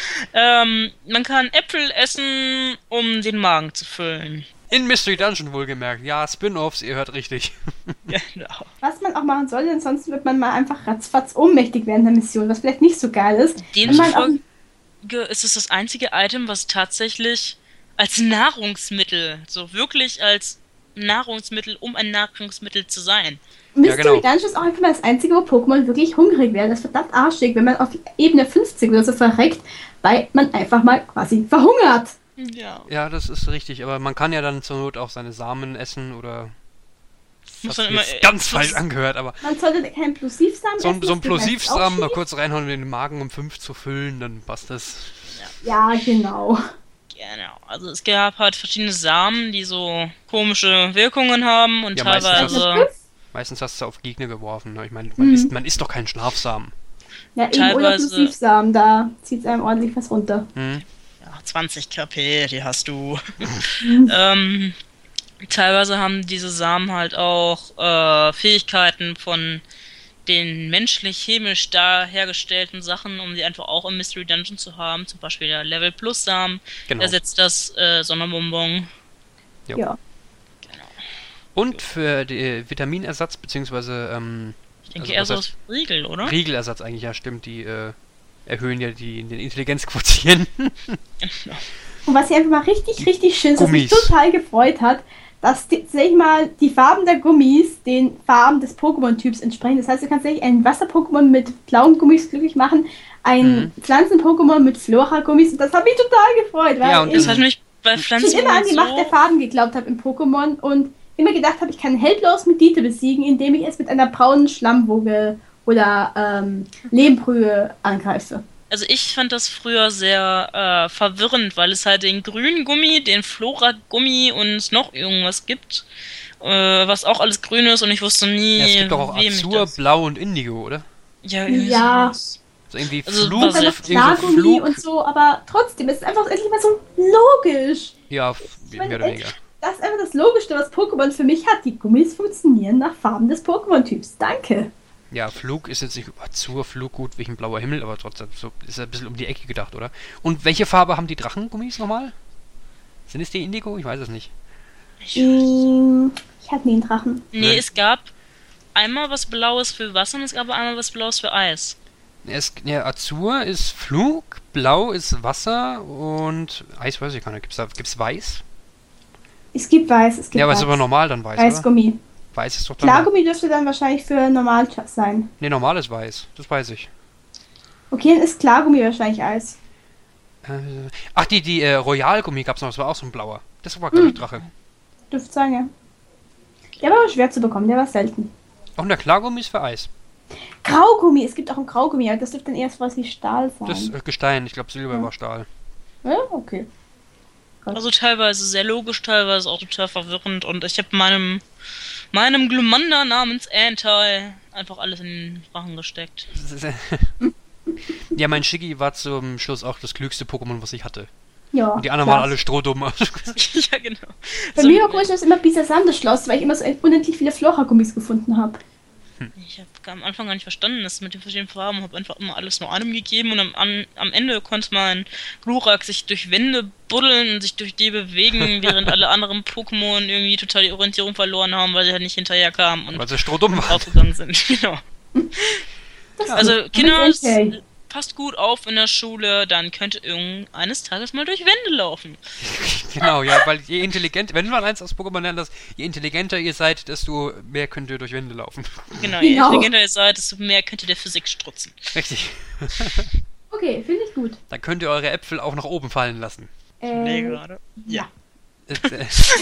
Ähm, man kann Äpfel essen, um den Magen zu füllen. In Mystery Dungeon wohlgemerkt. Ja, Spin-Offs, ihr hört richtig. Genau. Was man auch machen soll, ansonsten wird man mal einfach ratzfatz ohnmächtig während der Mission, was vielleicht nicht so geil ist. Wenn man auch, Demzufolge ist es das einzige Item, was tatsächlich als Nahrungsmittel, so wirklich als Nahrungsmittel, um ein Nahrungsmittel zu sein. Mystery genau. Dungeon ist auch einfach mal das einzige, wo Pokémon wirklich hungrig werden. Das ist verdammt arschig, wenn man auf Ebene fünfzig oder so verreckt, weil man einfach mal quasi verhungert. Ja. Ja, das ist richtig, aber man kann ja dann zur Not auch seine Samen essen oder... Muss Das man hat immer, jetzt äh, ganz plus- falsch angehört, aber Man sollte keinen Plosivsamen so, ein- essen. so ein das geht meist Plosivsamen auch mal schief. kurz reinhauen und den Magen um fünf zu füllen, dann passt das. Ja, genau. Genau. Also es gab halt verschiedene Samen, die so komische Wirkungen haben und Ja, meistens teilweise... Meistens hast du auf Gegner geworfen, ne? Ich meine, man, Mhm. isst, man isst doch keinen Schlafsamen. Ja, eben oder Teilweise- Plosivsamen, da zieht es einem ordentlich was runter. Hm? Ja, zwanzig K P, die hast du. Mhm. ähm, teilweise haben diese Samen halt auch äh, Fähigkeiten von den menschlich-chemisch da hergestellten Sachen, um die einfach auch im Mystery Dungeon zu haben. Zum Beispiel der Level Plus Samen Genau. ersetzt das äh, Sonnenbonbon. Jo. Ja. Und für den Vitaminersatz, beziehungsweise ähm, Ich denke Also, eher was so heißt- aus Riegel, oder? Riegelersatz eigentlich, ja stimmt, die äh, erhöhen ja die, den Intelligenzquotienten. Und was ich einfach mal richtig, richtig schön ist, was mich Gummis. total gefreut hat, dass, die, sag ich mal, die Farben der Gummis den Farben des Pokémon-Typs entsprechen. Das heißt, du kannst eigentlich ein Wasser-Pokémon mit blauen Gummis glücklich machen, ein Mhm. Pflanzen-Pokémon mit Flora-Gummis. Und das hat mich total gefreut, weil Ja, und ich Das hat mich bei schon Pflanzen immer an die Macht so... der Farben geglaubt habe im Pokémon und immer gedacht habe, ich kann Hellblaus mit Dite besiegen, indem ich es mit einer braunen Schlammwoge oder ähm, Lehmbrühe angreife. Also ich fand das früher sehr äh, verwirrend, weil es halt den grünen Gummi, den Flora-Gummi und noch irgendwas gibt, äh, was auch alles grün ist und ich wusste nie, Ja, es gibt doch auch wem ich Azur, das... Blau und Indigo, oder? Ja, irgendwie Ja. sowas. So irgendwie Also, Flug, was Dann noch ist irgendwie so Klargummi Flug. und so, aber trotzdem, es ist einfach endlich mal so logisch. Ja, f- mehr meine, oder weniger. Das ist einfach das Logischste, was Pokémon für mich hat. Die Gummis funktionieren nach Farben des Pokémon-Typs. Danke. Ja, Flug ist jetzt nicht Azur, Flug gut wegen blauer Himmel, aber trotzdem so ist er ein bisschen um die Ecke gedacht, oder? Und welche Farbe haben die Drachengummis nochmal? Sind es die Indigo? Ich weiß es nicht. Ich, Mm, Ich hatte nie einen Drachen. nee, Nein. es gab einmal was Blaues für Wasser und es gab einmal was Blaues für Eis. Es, ja, Azur ist Flug, Blau ist Wasser und Eis weiß ich gar nicht. Gibt's da gibt's Weiß? Es gibt Weiß, es gibt Ja, aber es Weiß. ist aber normal dann Weiß, oder? Weißgummi. Weiß ist doch dann... Klargummi dürfte dann wahrscheinlich für normal sein. Nee, normal ist Weiß. Das weiß ich. Okay, dann ist Klargummi wahrscheinlich Eis. Äh, ach, die, die äh, Royal-Gummi gab's noch. Das war auch so ein blauer. Das war, glaube ich, Drache. Dürfte sein, ja. Der war aber schwer zu bekommen, der war selten. Auch der Klargummi ist für Eis. Graugummi, es gibt auch ein Graugummi, aber das dürfte dann eher so was wie Stahl sein. Das äh, Gestein. Ich glaube, Silber Ja. war Stahl. Ja, okay. Also teilweise sehr logisch, teilweise auch total verwirrend und ich habe meinem meinem Glumanda namens Anti einfach alles in den Rachen gesteckt. Ja, mein Shiggy war zum Schluss auch das klügste Pokémon, was ich hatte. Ja. Und die anderen klar. waren alle strohdumm. Ja, genau. Bei So, mir war groß immer Bisasam das Schloss, weil ich immer so unendlich viele Flora-Gummis gefunden habe. ich habe am Anfang gar nicht verstanden, das mit den verschiedenen Farben, habe einfach immer alles nur einem gegeben und am, am, am Ende konnte mein Glurak sich durch Wände buddeln und sich durch die bewegen, während alle anderen Pokémon irgendwie total die Orientierung verloren haben, weil sie halt nicht hinterher kamen und Weil sie strohdumm waren. aufgegangen sind. Genau. Das Also ist- Kinder, das ist okay. passt gut auf in der Schule, dann könnt ihr irgendeines Tages mal durch Wände laufen. Genau, ja, weil je intelligent, wenn man eins aus Pokémon lernt, dass je intelligenter ihr seid, desto mehr könnt ihr durch Wände laufen. Genau, je Genau. intelligenter ihr seid, desto mehr könnt ihr der Physik strutzen. Richtig. Okay, finde ich gut. Dann könnt ihr eure Äpfel auch nach oben fallen lassen. Nee, Äh, gerade. Ja. Äh, äh,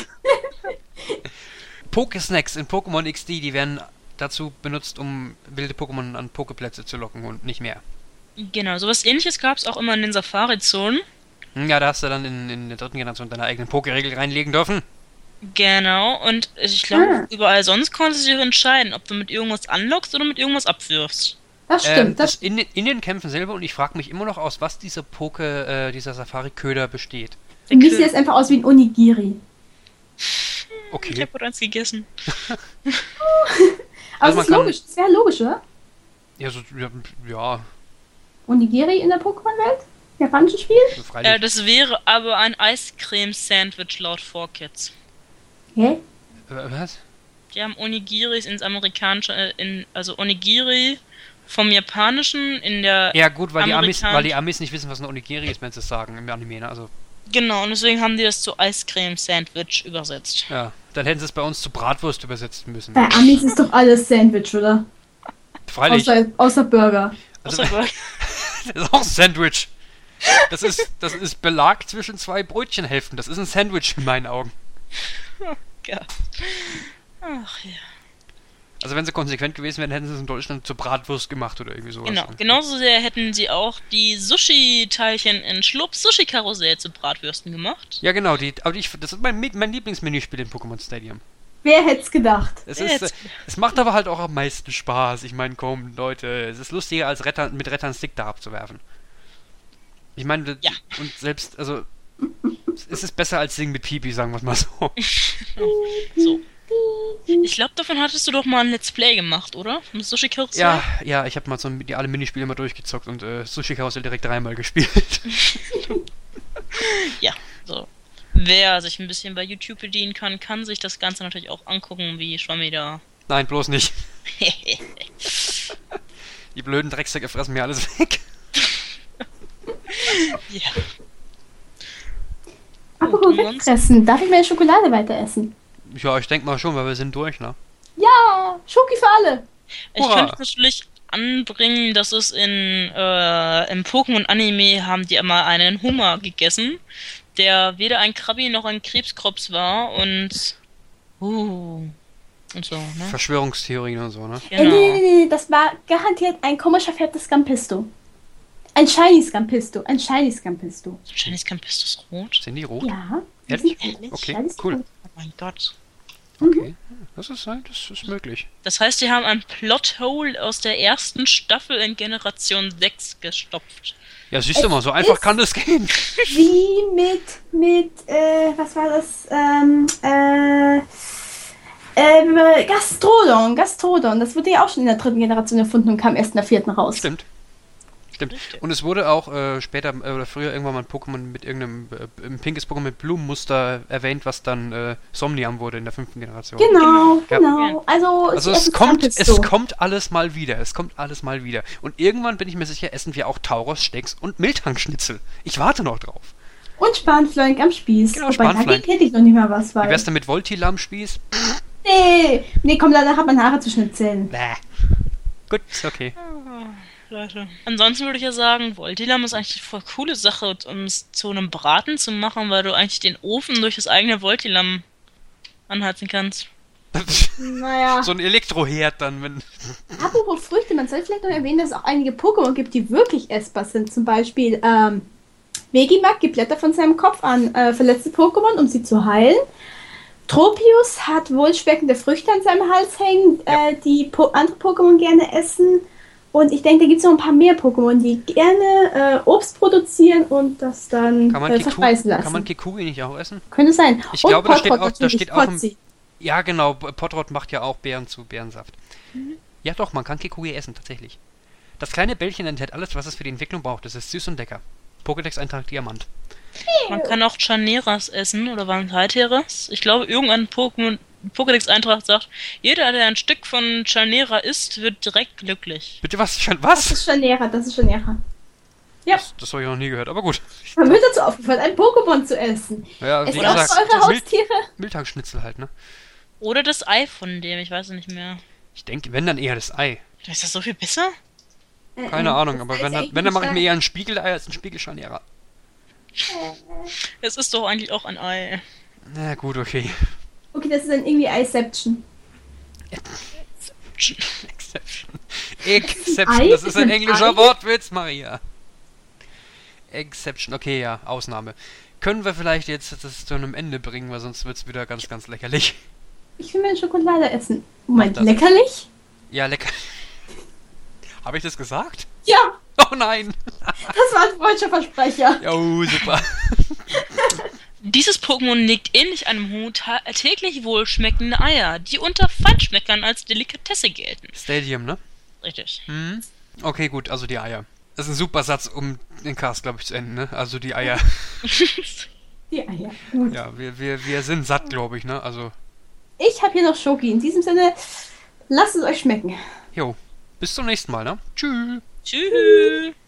Pokesnacks in Pokémon X D, die werden dazu benutzt, um wilde Pokémon an Poképlätze zu locken und nicht mehr. Genau, sowas ähnliches gab es auch immer in den Safari-Zonen. Hm, Ja, da hast du dann in, in der dritten Generation deine eigenen Pokéregel reinlegen dürfen. Genau, und ich glaube, Ah. überall sonst konntest du dich entscheiden, ob du mit irgendwas anlockst oder mit irgendwas abwirfst. das stimmt. Ähm, das das in, den- in den Kämpfen selber, und ich frage mich immer noch, aus was dieser Poke, äh, dieser Safari-Köder besteht. Für mich sieht das einfach aus wie ein Onigiri. Ich Okay. habe heute eins gegessen. Aber Also das ist man kann- logisch, das wäre logisch, oder? Ja, so, ja, ja Onigiri in der Pokémon-Welt? Japanisches Spiel? freilich. Äh, das wäre aber ein Eiscreme-Sandwich laut four Kids. Hä? Äh, was? Die haben Onigiris ins amerikanische, äh, in, also Onigiri vom Japanischen in der... Ja gut, weil die, Amis, Amerikanisch- weil die Amis nicht wissen, was ein Onigiri ist, wenn sie es sagen im Anime, ne? Also, Genau, und deswegen haben die das zu Eiscreme-Sandwich übersetzt. ja. Dann hätten sie es bei uns zu Bratwurst übersetzen müssen. Bei Amis ist doch alles Sandwich, oder? Freilich. Außer, außer Burger. Also, Außer- das ist auch ein Sandwich. Das ist, das ist Belag zwischen zwei Brötchenhälften. Das ist ein Sandwich in meinen Augen. Ja. Ach ja. Also wenn sie konsequent gewesen wären, hätten sie es in Deutschland zur Bratwurst gemacht oder irgendwie sowas. Genau, genauso sehr hätten sie auch die Sushi-Teilchen in Schlups Sushi-Karussell zu Bratwürsten gemacht. Ja genau, die, aber ich, das ist mein, mein Lieblingsmenüspiel in Pokémon Stadium. Wer hätte es gedacht? Es, Wer ist, hätt's äh, es macht aber halt auch am meisten Spaß. Ich meine, komm, Leute, es ist lustiger als Retter, mit Rettern Stick da abzuwerfen. Ich meine, Ja. und selbst, also, es ist besser als Singen mit Pipi, sagen wir es mal so. Ich glaube, davon hattest du doch mal ein Let's Play gemacht, oder? Mit Sushi Karussell? Ja, ja, ich habe mal so die alle Minispiele mal durchgezockt und äh, Sushi Karussell direkt dreimal gespielt. Ja, so. Wer sich ein bisschen bei YouTube bedienen kann, kann sich das Ganze natürlich auch angucken, wie Schwammi da. Nein, bloß nicht. Die blöden Drecksäcke fressen mir alles weg. Ja. Apropos Und sonst? wegfressen, darf ich meine Schokolade weiter essen? Ja, ich denke mal schon, weil wir sind durch, ne? Ja, Schoki für alle. Ich Hurra. könnte natürlich anbringen, dass es in äh, im Pokémon-Anime haben die immer einen Hummer gegessen, der weder ein Krabbi noch ein Krebskrops war und uh, und so, ne? Verschwörungstheorien und so, ne? Äh, nee, nee, Genau. nee, nee, das war garantiert ein komischer fettes Scampisto. Ein Shiny Scampisto, ein Shiny Scampisto. Wahrscheinlich ist kein Pistus rot. Sind die rot? Ja. die Ehrlich? sind rot. Ehrlich? Okay, Ja, die sind cool. rot. Oh mein Gott. Okay, das ist halt, das ist möglich. Das heißt, die haben ein Plothole aus der ersten Staffel in Generation sechs gestopft. Ja, siehst du Es mal, so einfach ist- kann das gehen. Wie mit, mit, äh, was war das? Ähm, äh, äh, Gastrodon, Gastrodon. Das wurde ja auch schon in der dritten Generation erfunden und kam erst in der vierten raus. Stimmt. Stimmt. Richtig. Und es wurde auch äh, später äh, oder früher irgendwann mal ein Pokémon mit irgendeinem äh, ein pinkes Pokémon mit Blumenmuster erwähnt, was dann äh, Somnium wurde in der fünften Generation. Genau, Ja. genau. Also, Also sie es essen kommt, es Scampisto. kommt alles mal wieder. Es kommt alles mal wieder. Und irgendwann bin ich mir sicher, essen wir auch Tauros, Stecks und Miltangschnitzel. Ich warte noch drauf. Und Spanflöink am Spieß. Genau, Wobei, da Spanflöink. geht- hätte ich noch nicht mal was, Wie weil... wär's denn mit Voltilam-Spieß? Nee, nee, komm, danach hat man Haare zu schnitzeln. Bäh. Gut, ist okay. Leute. Ansonsten würde ich ja sagen, Voltilam ist eigentlich eine voll coole Sache, um es zu einem Braten zu machen, weil du eigentlich den Ofen durch das eigene Voltilam anheizen kannst. Naja. So ein Elektroherd dann, wenn... Apropos Früchte, man sollte vielleicht noch erwähnen, dass es auch einige Pokémon gibt, die wirklich essbar sind. Zum Beispiel, ähm, Vegimak gibt Blätter von seinem Kopf an äh, verletzte Pokémon, um sie zu heilen. Tropius hat wohlschmeckende Früchte an seinem Hals hängen, Ja. äh, die po andere Pokémon gerne essen. Und ich denke, da gibt es noch ein paar mehr Pokémon, die gerne äh, Obst produzieren und das dann Kann man, äh, Kiku, verspeisen lassen. kann man Kikui nicht auch essen? Könnte sein. Ich und glaube, da steht Potrot auch- da natürlich, steht auch im- Potzi. Ja, genau. Potrot macht ja auch Beeren zu Beerensaft. Ja doch, man kann Kikui essen, tatsächlich. Das kleine Bällchen enthält alles, was es für die Entwicklung braucht. Es ist süß und lecker. Pokédex-Eintrag Diamant. Man kann auch Chaneras essen oder Valenteiteras. Ich glaube, irgendein Pokémon Pokédex-Eintrag sagt, jeder, der ein Stück von Chanera isst, wird direkt glücklich. Bitte was? Schon Das was? ist Chanera, das ist Chanera. Ja, Das, das habe ich noch nie gehört, aber gut. man wird dazu aufgefordert, ein Pokémon zu essen. Ja, Es wie ist gesagt, eure Mild Haustiere. Miltangschnitzel halt, ne? Oder das Ei von dem, ich weiß es nicht mehr. Ich denke, wenn dann eher das Ei. Ist das so viel besser? Keine Äh, Ahnung, das aber ist wenn dann, echt wenn dann mache ich mir nicht eher ein Spiegelei als ein Spiegelscharnierer. Es ist doch eigentlich auch ein Ei. Na gut, okay. stark. Okay, das ist dann irgendwie Iception. Exception. Exception, Ei das ist ist ein ein englischer Ei? Wortwitz, Maria. Exception, okay, ja, Ausnahme. Können wir vielleicht jetzt das zu einem Ende bringen, weil sonst wird es wieder ganz, ganz lächerlich. Ich will meine Schokolade essen. Moment, Mach das. leckerlich? Ja, lecker. Habe ich das gesagt? Ja, Oh nein! das war ein freudscher Versprecher. Oh, super. Dieses Pokémon legt ähnlich einem Huhn ta- täglich wohlschmeckende Eier, die unter Feinschmeckern als Delikatesse gelten. Stadium, ne? Richtig. Hm? Okay, gut, also die Eier. Das ist ein super Satz, um den Cast, glaube ich, zu enden, ne? Also die Eier. Die Eier. Gut. Ja, wir, wir, wir sind satt, glaube ich, ne? Also, Ich habe hier noch Schoki. In diesem Sinne, lasst es euch schmecken. jo. Bis zum nächsten Mal, ne? Tschüss. Tschüss.